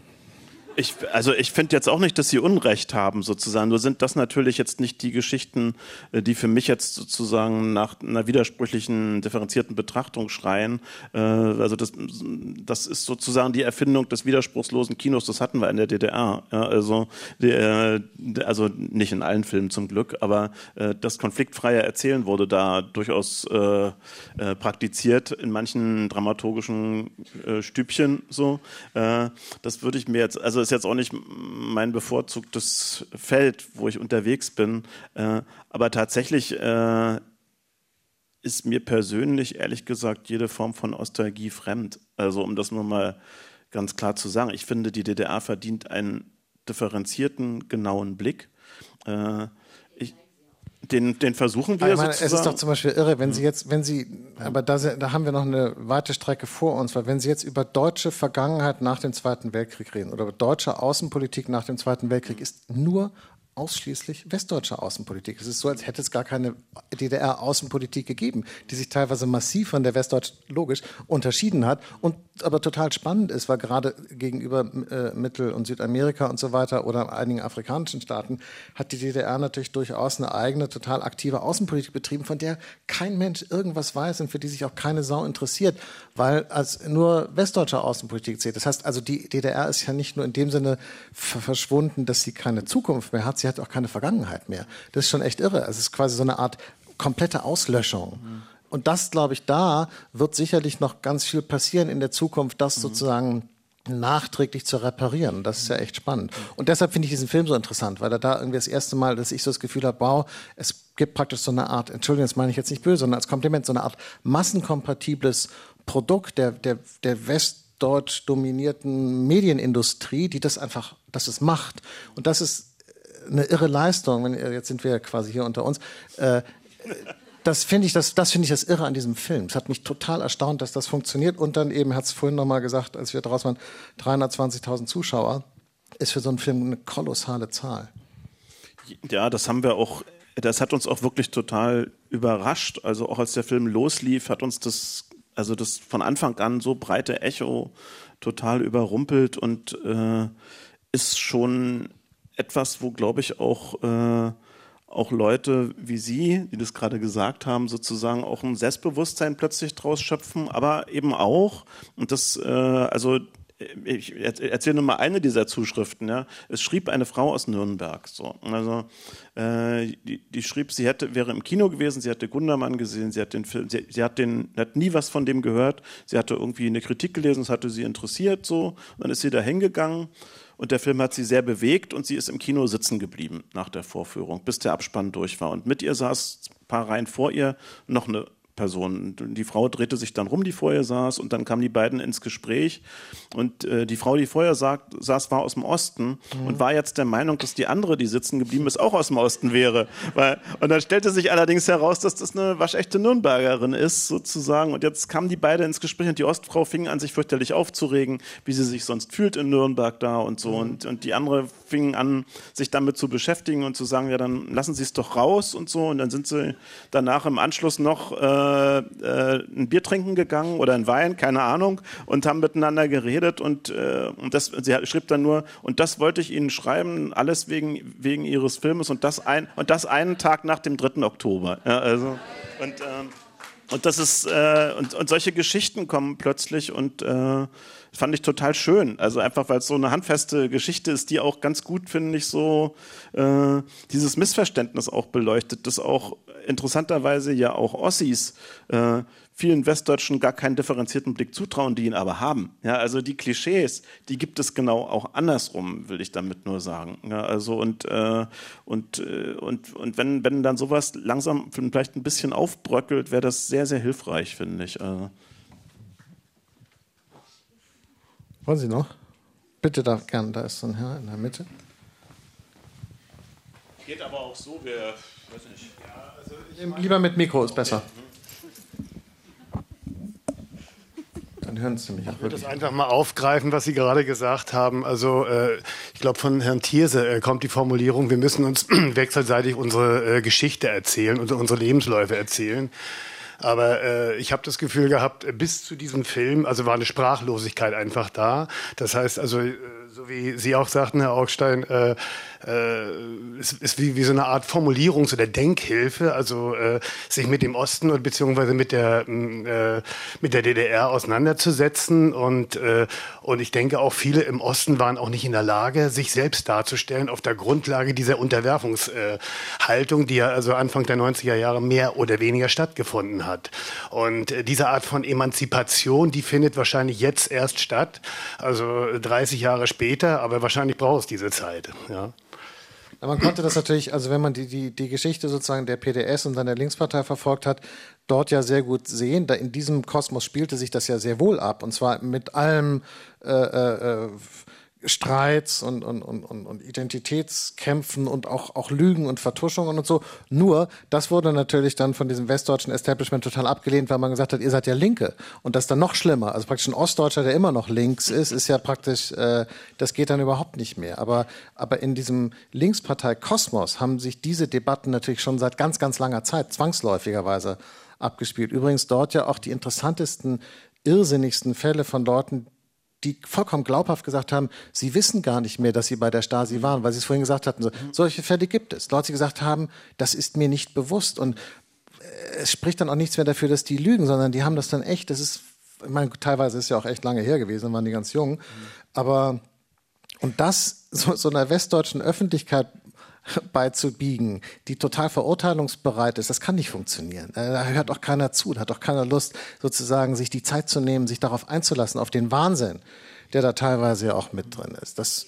Ich, also ich finde jetzt auch nicht, dass Sie Unrecht haben sozusagen. Nur sind das natürlich jetzt nicht die Geschichten, die für mich jetzt sozusagen nach einer widersprüchlichen, differenzierten Betrachtung schreien. Also das, das ist sozusagen die Erfindung des widerspruchslosen Kinos. Das hatten wir in der D D R. Ja, also, die, also nicht in allen Filmen zum Glück, aber das konfliktfreie Erzählen wurde da durchaus äh, praktiziert in manchen dramaturgischen äh, Stübchen. So, äh, das würde ich mir jetzt also ist jetzt auch nicht mein bevorzugtes Feld, wo ich unterwegs bin, äh, aber tatsächlich äh, ist mir persönlich, ehrlich gesagt, jede Form von Nostalgie fremd. Also um das nur mal ganz klar zu sagen. Ich finde, die D D R verdient einen differenzierten, genauen Blick. Äh, ich, den, den versuchen wir ich meine, sozusagen. Es ist doch zum Beispiel irre, wenn Sie jetzt, wenn Sie, aber da, da haben wir noch eine weite Strecke vor uns, weil wenn Sie jetzt über deutsche Vergangenheit nach dem Zweiten Weltkrieg reden oder deutsche Außenpolitik nach dem Zweiten Weltkrieg, ist nur ausschließlich westdeutsche Außenpolitik. Es ist so, als hätte es gar keine D D R-Außenpolitik gegeben, die sich teilweise massiv von der westdeutschen logisch unterschieden hat und aber total spannend ist, weil gerade gegenüber äh, Mittel- und Südamerika und so weiter oder einigen afrikanischen Staaten hat die D D R natürlich durchaus eine eigene, total aktive Außenpolitik betrieben, von der kein Mensch irgendwas weiß und für die sich auch keine Sau interessiert, weil als nur westdeutsche Außenpolitik zählt. Das heißt also, die D D R ist ja nicht nur in dem Sinne verschwunden, dass sie keine Zukunft mehr hat, sie hat auch keine Vergangenheit mehr. Das ist schon echt irre. Es ist quasi so eine Art komplette Auslöschung. Mhm. Und das, glaube ich, da wird sicherlich noch ganz viel passieren in der Zukunft, das mhm. sozusagen nachträglich zu reparieren. Das ist ja echt spannend. Und deshalb finde ich diesen Film so interessant, weil er da irgendwie das erste Mal, dass ich so das Gefühl habe, wow, es gibt praktisch so eine Art, Entschuldigung, das meine ich jetzt nicht böse, sondern als Kompliment, so eine Art massenkompatibles Produkt der, der, der westdeutsch dominierten Medienindustrie, die das einfach, dass es macht. Und das ist eine irre Leistung, wenn, jetzt sind wir quasi hier unter uns, äh, das finde ich das, das finde ich das Irre an diesem Film. Es hat mich total erstaunt, dass das funktioniert und dann eben, hat es vorhin nochmal gesagt, als wir draußen waren, dreihundertzwanzigtausend Zuschauer, ist für so einen Film eine kolossale Zahl. Ja, das haben wir auch, das hat uns auch wirklich total überrascht, also auch als der Film loslief, hat uns das, also das von Anfang an so breite Echo total überrumpelt und äh, ist schon etwas, wo, glaube ich, auch, äh, auch Leute wie Sie, die das gerade gesagt haben, sozusagen auch ein Selbstbewusstsein plötzlich draus schöpfen, aber eben auch, und das, äh, also ich erzähle nur mal eine dieser Zuschriften, ja. Es schrieb eine Frau aus Nürnberg, so. Also, äh, die, die schrieb, sie hätte, wäre im Kino gewesen, sie hatte Gundermann gesehen, sie hat den Film, sie, sie hat den, hat nie was von dem gehört, sie hatte irgendwie eine Kritik gelesen, es hatte sie interessiert, so. Und dann ist sie da hingegangen. Und der Film hat sie sehr bewegt und sie ist im Kino sitzen geblieben nach der Vorführung, bis der Abspann durch war. Und mit ihr saß ein paar Reihen vor ihr noch eine Person. Die Frau drehte sich dann rum, die vor ihr saß, und dann kamen die beiden ins Gespräch. Und äh, die Frau, die vorher sagt, saß, war aus dem Osten mhm. und war jetzt der Meinung, dass die andere, die sitzen geblieben ist, auch aus dem Osten wäre. Weil, und dann stellte sich allerdings heraus, dass das eine waschechte Nürnbergerin ist, sozusagen. Und jetzt kamen die beide ins Gespräch und die Ostfrau fing an, sich fürchterlich aufzuregen, wie sie sich sonst fühlt in Nürnberg da und so. Mhm. Und, und die andere fing an, sich damit zu beschäftigen und zu sagen, ja, dann lassen Sie es doch raus und so. Und dann sind sie danach im Anschluss noch äh, Äh, ein Bier trinken gegangen oder ein Wein, keine Ahnung, und haben miteinander geredet und, äh, und das, sie schrieb dann nur, und das wollte ich Ihnen schreiben, alles wegen, wegen Ihres Filmes und das, ein, und das einen Tag nach dem dritten Oktober. Ja, also, und, ähm, und das ist, äh, und, und solche Geschichten kommen plötzlich und äh, fand ich total schön. Also einfach, weil es so eine handfeste Geschichte ist, die auch ganz gut, finde ich, so äh, dieses Missverständnis auch beleuchtet, das auch interessanterweise ja auch Ossis äh, vielen Westdeutschen gar keinen differenzierten Blick zutrauen, die ihn aber haben. Ja, also die Klischees, die gibt es genau auch andersrum, will ich damit nur sagen. Ja, also und äh, und äh, und und wenn wenn dann sowas langsam vielleicht ein bisschen aufbröckelt, wäre das sehr sehr hilfreich, finde ich. Also. Wollen Sie noch? Bitte da gern, da ist so ein Herr in der Mitte. Geht aber auch so, wir weiß nicht. Ja, also lieber mit Mikro ist besser. Dann hören Sie mich auch wirklich. Ich würde das einfach mal aufgreifen, was Sie gerade gesagt haben. Also äh, ich glaube, von Herrn Thierse äh, kommt die Formulierung, wir müssen uns wechselseitig unsere äh, Geschichte erzählen, unsere, unsere Lebensläufe erzählen. Aber äh, ich habe das Gefühl gehabt, bis zu diesem Film, also war eine Sprachlosigkeit einfach da. Das heißt also, äh, so wie Sie auch sagten, Herr Augstein, äh, äh, es ist wie, wie so eine Art Formulierungs- oder Denkhilfe, also äh, sich mit dem Osten und beziehungsweise mit der äh, mit der D D R auseinanderzusetzen. Und äh, und ich denke auch viele im Osten waren auch nicht in der Lage, sich selbst darzustellen auf der Grundlage dieser Unterwerfungshaltung, äh, die ja also Anfang der neunziger Jahre mehr oder weniger stattgefunden hat. Und äh, diese Art von Emanzipation, die findet wahrscheinlich jetzt erst statt, also dreißig Jahre später, aber wahrscheinlich braucht es diese Zeit. Ja. Man konnte das natürlich, also wenn man die, die, die Geschichte sozusagen der P D S und dann der Linkspartei verfolgt hat, dort ja sehr gut sehen. Da in diesem Kosmos spielte sich das ja sehr wohl ab. Und zwar mit allem äh, äh, Streits und, und, und, und Identitätskämpfen und auch, auch Lügen und Vertuschungen und so. Nur, das wurde natürlich dann von diesem westdeutschen Establishment total abgelehnt, weil man gesagt hat, ihr seid ja Linke. Und das ist dann noch schlimmer. Also praktisch ein Ostdeutscher, der immer noch links ist, ist ja praktisch, äh, das geht dann überhaupt nicht mehr. Aber, aber in diesem Linkspartei-Kosmos haben sich diese Debatten natürlich schon seit ganz, ganz langer Zeit zwangsläufigerweise abgespielt. Übrigens dort ja auch die interessantesten, irrsinnigsten Fälle von Leuten, die vollkommen glaubhaft gesagt haben, sie wissen gar nicht mehr, dass sie bei der Stasi waren, weil sie es vorhin gesagt hatten. So, solche Fälle gibt es. Leute, die gesagt haben, das ist mir nicht bewusst. Und es spricht dann auch nichts mehr dafür, dass die lügen, sondern die haben das dann echt, das ist, ich meine, teilweise ist ja auch echt lange her gewesen, waren die ganz jung. Aber, und das so, so einer westdeutschen Öffentlichkeit beizubiegen, die total verurteilungsbereit ist, das kann nicht funktionieren. Da hört auch keiner zu, da hat auch keiner Lust, sozusagen sich die Zeit zu nehmen, sich darauf einzulassen, auf den Wahnsinn, der da teilweise ja auch mit drin ist. Das,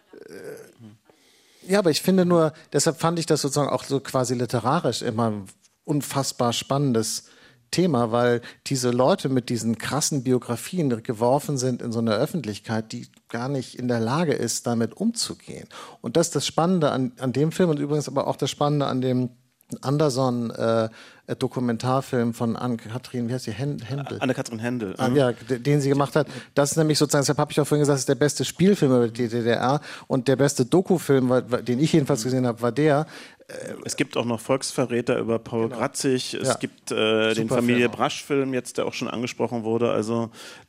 äh, ja, aber ich finde nur, deshalb fand ich das sozusagen auch so quasi literarisch immer ein unfassbar spannendes Thema, weil diese Leute mit diesen krassen Biografien geworfen sind in so eine Öffentlichkeit, die gar nicht in der Lage ist, damit umzugehen. Und das ist das Spannende an, an dem Film und übrigens aber auch das Spannende an dem Anderson äh, Dokumentarfilm von Anne-Kathrin, wie heißt die? Händel? Anne-Kathrin Händel. Ah, ja, den sie gemacht hat. Das ist nämlich sozusagen, deshalb habe ich auch vorhin gesagt, das ist der beste Spielfilm über die D D R und der beste Dokufilm, den ich jedenfalls gesehen habe, war der. Es gibt auch noch Volksverräter über Paul genau. Gratzig. Es ja. gibt äh, den Familie Film Brasch-Film jetzt, der auch schon angesprochen wurde. Also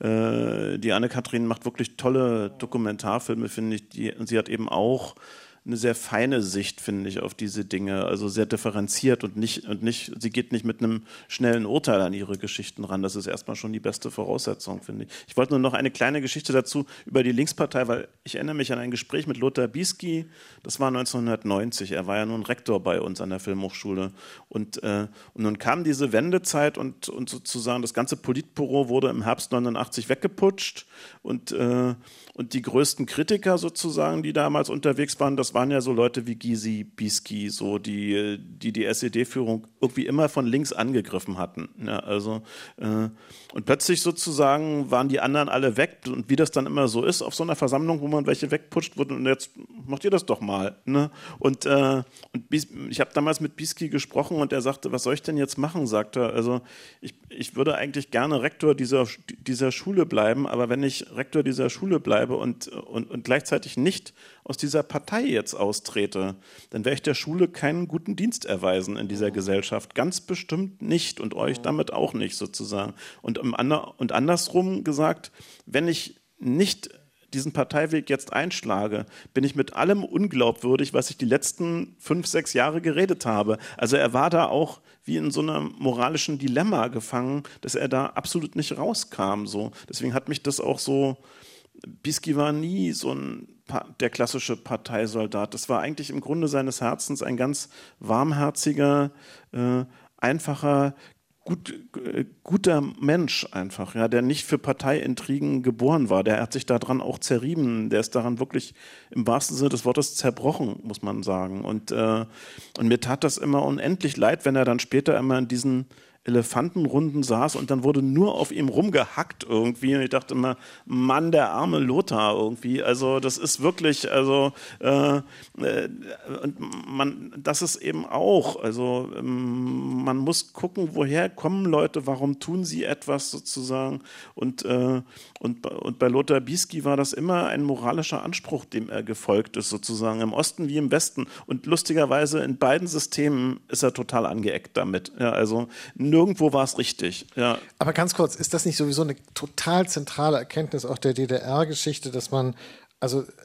äh, die Anne-Kathrin macht wirklich tolle Dokumentarfilme, finde ich. Die, und sie hat eben auch eine sehr feine Sicht, finde ich, auf diese Dinge, also sehr differenziert und nicht, und nicht, sie geht nicht mit einem schnellen Urteil an ihre Geschichten ran. Das ist erstmal schon die beste Voraussetzung, finde ich. Ich wollte nur noch eine kleine Geschichte dazu über die Linkspartei, weil ich erinnere mich an ein Gespräch mit Lothar Bisky, das war neunzehnhundertneunzig, er war ja nun Rektor bei uns an der Filmhochschule und, äh, und nun kam diese Wendezeit und, und sozusagen das ganze Politbüro wurde im Herbst neunundachtzig weggeputscht und, äh, und die größten Kritiker sozusagen, die damals unterwegs waren, das waren ja so Leute wie Gysi, Bisky, so die, die die S E D-Führung irgendwie immer von links angegriffen hatten. Ja, also, äh, und plötzlich sozusagen waren die anderen alle weg und wie das dann immer so ist auf so einer Versammlung, wo man welche wegputscht wurde und jetzt macht ihr das doch mal. Ne? Und, äh, und Bis, ich habe damals mit Bisky gesprochen und er sagte, was soll ich denn jetzt machen, sagt er. Also ich, ich würde eigentlich gerne Rektor dieser, dieser Schule bleiben, aber wenn ich Rektor dieser Schule bleibe und, und, und gleichzeitig nicht aus dieser Partei jetzt austrete, dann werde ich der Schule keinen guten Dienst erweisen in dieser Gesellschaft. Ganz bestimmt nicht und euch damit auch nicht sozusagen. Und, im Ander- und andersrum gesagt, wenn ich nicht diesen Parteiweg jetzt einschlage, bin ich mit allem unglaubwürdig, was ich die letzten fünf, sechs Jahre geredet habe. Also er war da auch wie in so einem moralischen Dilemma gefangen, dass er da absolut nicht rauskam. So. Deswegen hat mich das auch so, Bisky war nie so ein der klassische Parteisoldat. Das war eigentlich im Grunde seines Herzens ein ganz warmherziger, äh, einfacher, gut, äh, guter Mensch einfach, ja, der nicht für Parteiintrigen geboren war. Der hat sich daran auch zerrieben. Der ist daran wirklich im wahrsten Sinne des Wortes zerbrochen, muss man sagen. Und, äh, und mir tat das immer unendlich leid, wenn er dann später immer in diesen Elefantenrunden saß und dann wurde nur auf ihm rumgehackt irgendwie und ich dachte immer, Mann, der arme Lothar irgendwie, also das ist wirklich, also äh, äh, und man, das ist eben auch, also ähm, man muss gucken, woher kommen Leute, warum tun sie etwas sozusagen und, äh, und, und bei Lothar Bisky war das immer ein moralischer Anspruch, dem er gefolgt ist sozusagen, im Osten wie im Westen und lustigerweise in beiden Systemen ist er total angeeckt damit, ja, also nirgendwo war es richtig. Ja. Aber ganz kurz, ist das nicht sowieso eine total zentrale Erkenntnis auch der D D R-Geschichte, dass man, also äh,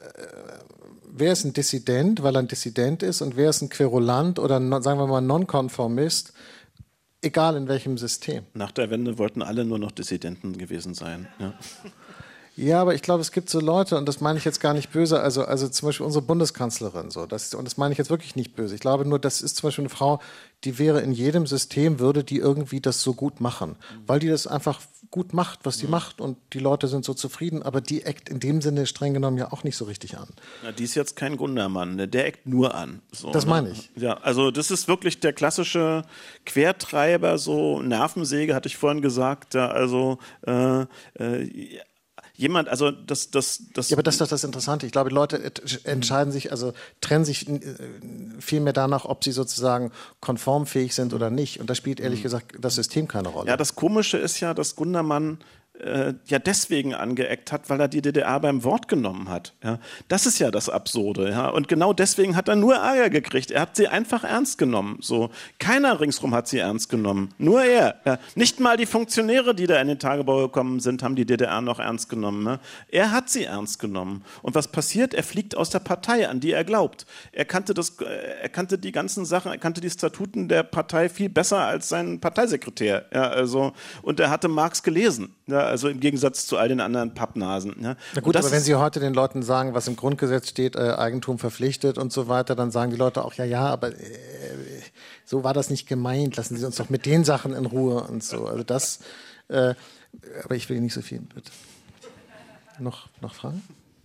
wer ist ein Dissident, weil er ein Dissident ist und wer ist ein Querulant oder sagen wir mal Nonkonformist, egal in welchem System. Nach der Wende wollten alle nur noch Dissidenten gewesen sein. Ja. Ja, aber ich glaube, es gibt so Leute, und das meine ich jetzt gar nicht böse, also, also zum Beispiel unsere Bundeskanzlerin, so, das, und das meine ich jetzt wirklich nicht böse. Ich glaube nur, das ist zum Beispiel eine Frau, die wäre in jedem System, würde die irgendwie das so gut machen, weil die das einfach gut macht, was die mhm. macht, und die Leute sind so zufrieden, aber die eckt in dem Sinne streng genommen ja auch nicht so richtig an. Na, die ist jetzt kein Gundermann, ne? Der eckt nur an. So, das meine ne? ich. Ja, also das ist wirklich der klassische Quertreiber, so Nervensäge, hatte ich vorhin gesagt, ja, also äh, äh, jemand, also das, das, das. Ja, aber das ist doch das Interessante. Ich glaube, die Leute entscheiden sich, also trennen sich viel mehr danach, ob sie sozusagen konformfähig sind oder nicht. Und da spielt ehrlich gesagt das System keine Rolle. Ja, das Komische ist ja, dass Gundermann äh, ja deswegen angeeckt hat, weil er die D D R beim Wort genommen hat. Ja, das ist ja das Absurde. Ja, und genau deswegen hat er nur Ärger gekriegt. Er hat sie einfach ernst genommen. So, keiner ringsrum hat sie ernst genommen. Nur er. Ja, nicht mal die Funktionäre, die da in den Tagebau gekommen sind, haben die D D R noch ernst genommen. Ne? Er hat sie ernst genommen. Und was passiert? Er fliegt aus der Partei, an die er glaubt. Er kannte das, er kannte die ganzen Sachen, er kannte die Statuten der Partei viel besser als sein Parteisekretär. Ja, also, und er hatte Marx gelesen. Ja, also im Gegensatz zu all den anderen Pappnasen. Ja. Na gut, aber wenn Sie heute den Leuten sagen, was im Grundgesetz steht, äh, Eigentum verpflichtet und so weiter, dann sagen die Leute auch, ja, ja, aber äh, so war das nicht gemeint, lassen Sie uns doch mit den Sachen in Ruhe und so. Also das, äh, aber ich will nicht so viel, bitte. Noch, noch Fragen?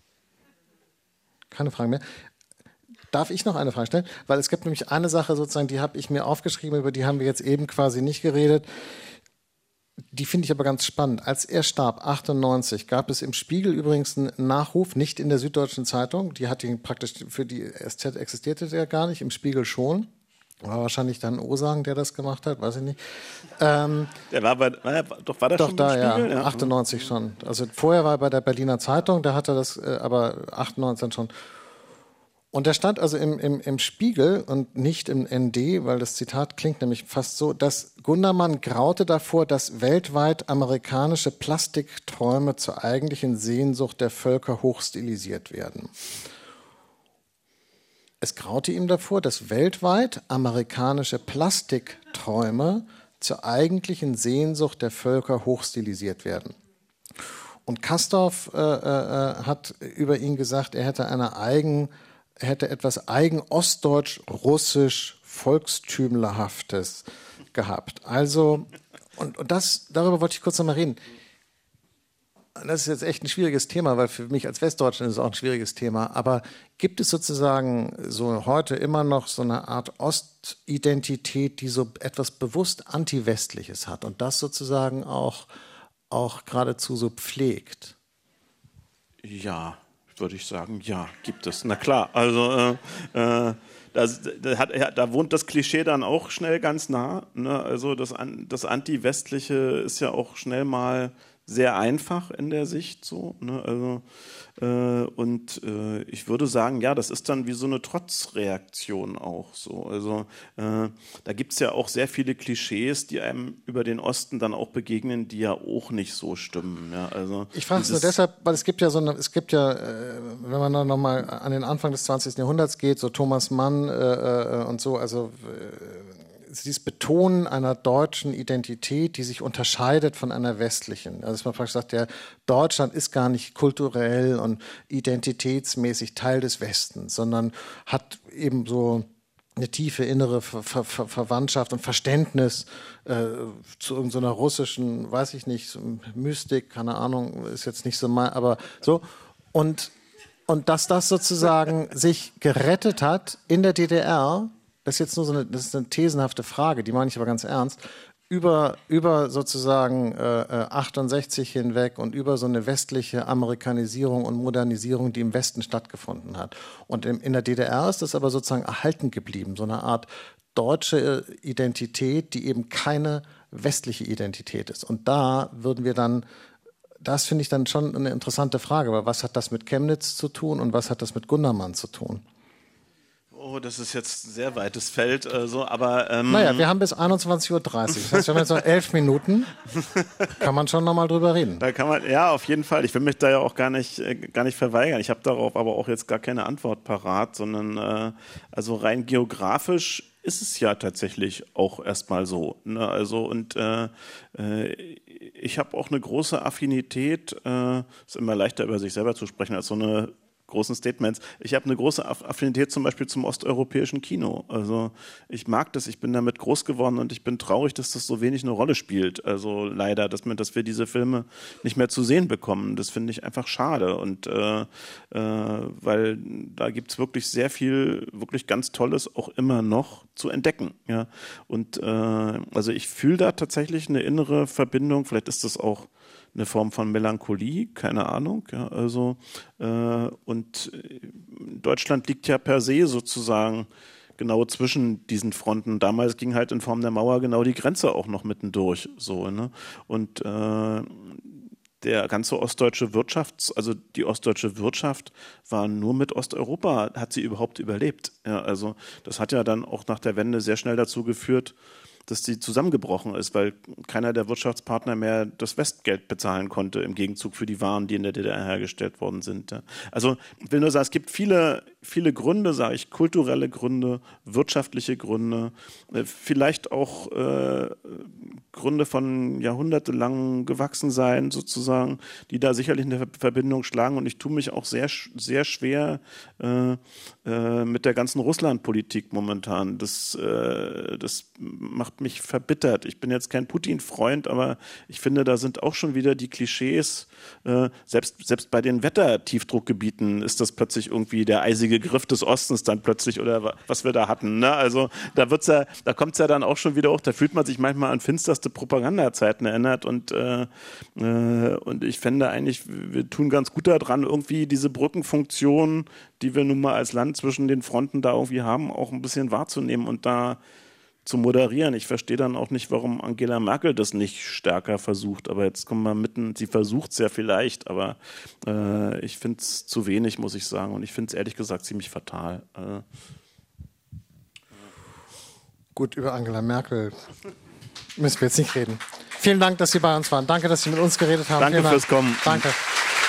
Keine Fragen mehr. Darf ich noch eine Frage stellen? Weil es gibt nämlich eine Sache sozusagen, die habe ich mir aufgeschrieben, über die haben wir jetzt eben quasi nicht geredet. Die finde ich aber ganz spannend. Als er starb, achtundneunzig, gab es im Spiegel übrigens einen Nachruf, nicht in der Süddeutschen Zeitung. Die hat ihn praktisch, für die S Z existierte der gar nicht, im Spiegel schon. War wahrscheinlich dann Osagen, der das gemacht hat, weiß ich nicht. Ähm, der war bei, war er, doch, war der doch schon da, im Spiegel? Ja, Ja, achtundneunzig schon. Also vorher war er bei der Berliner Zeitung, da hat er das, äh, aber achtundneunzig schon. Und der stand also im, im, im Spiegel und nicht im N D, weil das Zitat klingt nämlich fast so, dass Gundermann graute davor, dass weltweit amerikanische Plastikträume zur eigentlichen Sehnsucht der Völker hochstilisiert werden. Es graute ihm davor, dass weltweit amerikanische Plastikträume zur eigentlichen Sehnsucht der Völker hochstilisiert werden. Und Castorf äh, äh, hat über ihn gesagt, er hätte eine eigen Er hätte etwas eigen ostdeutsch-russisch Volkstümlerhaftes gehabt. Also, und, und das, darüber wollte ich kurz noch mal reden. Das ist jetzt echt ein schwieriges Thema, weil für mich als Westdeutschen ist es auch ein schwieriges Thema. Aber gibt es sozusagen so heute immer noch so eine Art Ostidentität, die so etwas bewusst Anti-Westliches hat und das sozusagen auch, auch geradezu so pflegt? Ja. Würde ich sagen, ja, gibt es. Na klar, also äh, äh, da, da, hat, da wohnt das Klischee dann auch schnell ganz nah. Ne? Also das, das Anti-Westliche ist ja auch schnell mal sehr einfach in der Sicht so. Ne? Also, äh, und äh, ich würde sagen, ja, das ist dann wie so eine Trotzreaktion auch so. Also äh, da gibt es ja auch sehr viele Klischees, die einem über den Osten dann auch begegnen, die ja auch nicht so stimmen. Ja? Also ich frage es nur deshalb, weil es gibt ja so eine, es gibt ja, äh, wenn man dann nochmal an den Anfang des zwanzigsten Jahrhunderts geht, so Thomas Mann äh, äh, und so, also äh, dieses Betonen einer deutschen Identität, die sich unterscheidet von einer westlichen. Also dass man praktisch sagt, ja, Deutschland ist gar nicht kulturell und identitätsmäßig Teil des Westens, sondern hat eben so eine tiefe innere Ver Ver Ver Verwandtschaft und Verständnis äh, zu irgendeiner russischen, weiß ich nicht, Mystik, keine Ahnung, ist jetzt nicht so mal, aber so. Und, und dass das sozusagen sich gerettet hat in der D D R, das ist jetzt nur so eine, das ist eine thesenhafte Frage, die meine ich aber ganz ernst, über, über sozusagen äh, achtundsechzig hinweg und über so eine westliche Amerikanisierung und Modernisierung, die im Westen stattgefunden hat. Und in, in der D D R ist das aber sozusagen erhalten geblieben, so eine Art deutsche Identität, die eben keine westliche Identität ist. Und da würden wir dann, das finde ich dann schon eine interessante Frage, weil was hat das mit Chemnitz zu tun und was hat das mit Gundermann zu tun? Oh, das ist jetzt ein sehr weites Feld, äh, so, aber... Ähm naja, wir haben bis einundzwanzig Uhr dreißig, das heißt, wir haben jetzt noch elf Minuten, kann man schon nochmal drüber reden. Da kann man, ja, auf jeden Fall. Ich will mich da ja auch gar nicht, äh, gar nicht verweigern. Ich habe darauf aber auch jetzt gar keine Antwort parat, sondern äh, also rein geografisch ist es ja tatsächlich auch erstmal so. Ne? Also und äh, äh, ich habe auch eine große Affinität, äh, ist immer leichter über sich selber zu sprechen als so eine großen Statements. Ich habe eine große Affinität zum Beispiel zum osteuropäischen Kino. Also ich mag das, ich bin damit groß geworden und ich bin traurig, dass das so wenig eine Rolle spielt. Also leider, dass, wir, dass wir diese Filme nicht mehr zu sehen bekommen. Das finde ich einfach schade. Und äh, äh, weil da gibt es wirklich sehr viel, wirklich ganz Tolles auch immer noch zu entdecken. Ja? Und äh, also ich fühle da tatsächlich eine innere Verbindung. Vielleicht ist das auch eine Form von Melancholie, keine Ahnung. Ja, also äh, und Deutschland liegt ja per se sozusagen genau zwischen diesen Fronten. Damals ging halt in Form der Mauer genau die Grenze auch noch mittendurch. So, ne? Und äh, der ganze ostdeutsche Wirtschafts-, also die ostdeutsche Wirtschaft war nur mit Osteuropa, hat sie überhaupt überlebt. Ja, also das hat ja dann auch nach der Wende sehr schnell dazu geführt, dass die zusammengebrochen ist, weil keiner der Wirtschaftspartner mehr das Westgeld bezahlen konnte im Gegenzug für die Waren, die in der D D R hergestellt worden sind. Also ich will nur sagen, es gibt viele, viele Gründe, sage ich, kulturelle Gründe, wirtschaftliche Gründe, vielleicht auch äh, Gründe von jahrhundertelang gewachsen sein sozusagen, die da sicherlich eine Verbindung schlagen und ich tue mich auch sehr, sehr schwer äh, äh, mit der ganzen Russlandpolitik momentan. Das, äh, das macht mich verbittert. Ich bin jetzt kein Putin-Freund, aber ich finde, da sind auch schon wieder die Klischees, äh, selbst, selbst bei den Wettertiefdruckgebieten ist das plötzlich irgendwie der eisige Griff des Ostens dann plötzlich oder was wir da hatten. Ne? Also da wird's ja, da kommt es ja dann auch schon wieder hoch, da fühlt man sich manchmal an finsterste Propagandazeiten erinnert und, äh, äh, und ich fände eigentlich, wir tun ganz gut daran, irgendwie diese Brückenfunktion, die wir nun mal als Land zwischen den Fronten da irgendwie haben, auch ein bisschen wahrzunehmen und da zu moderieren. Ich verstehe dann auch nicht, warum Angela Merkel das nicht stärker versucht. Aber jetzt kommen wir mitten, sie versucht es ja vielleicht, aber äh, ich finde es zu wenig, muss ich sagen. Und ich finde es ehrlich gesagt ziemlich fatal. Äh. Gut, über Angela Merkel müssen wir jetzt nicht reden. Vielen Dank, dass Sie bei uns waren. Danke, dass Sie mit uns geredet haben. Danke Vielen fürs Dank. Kommen. Danke.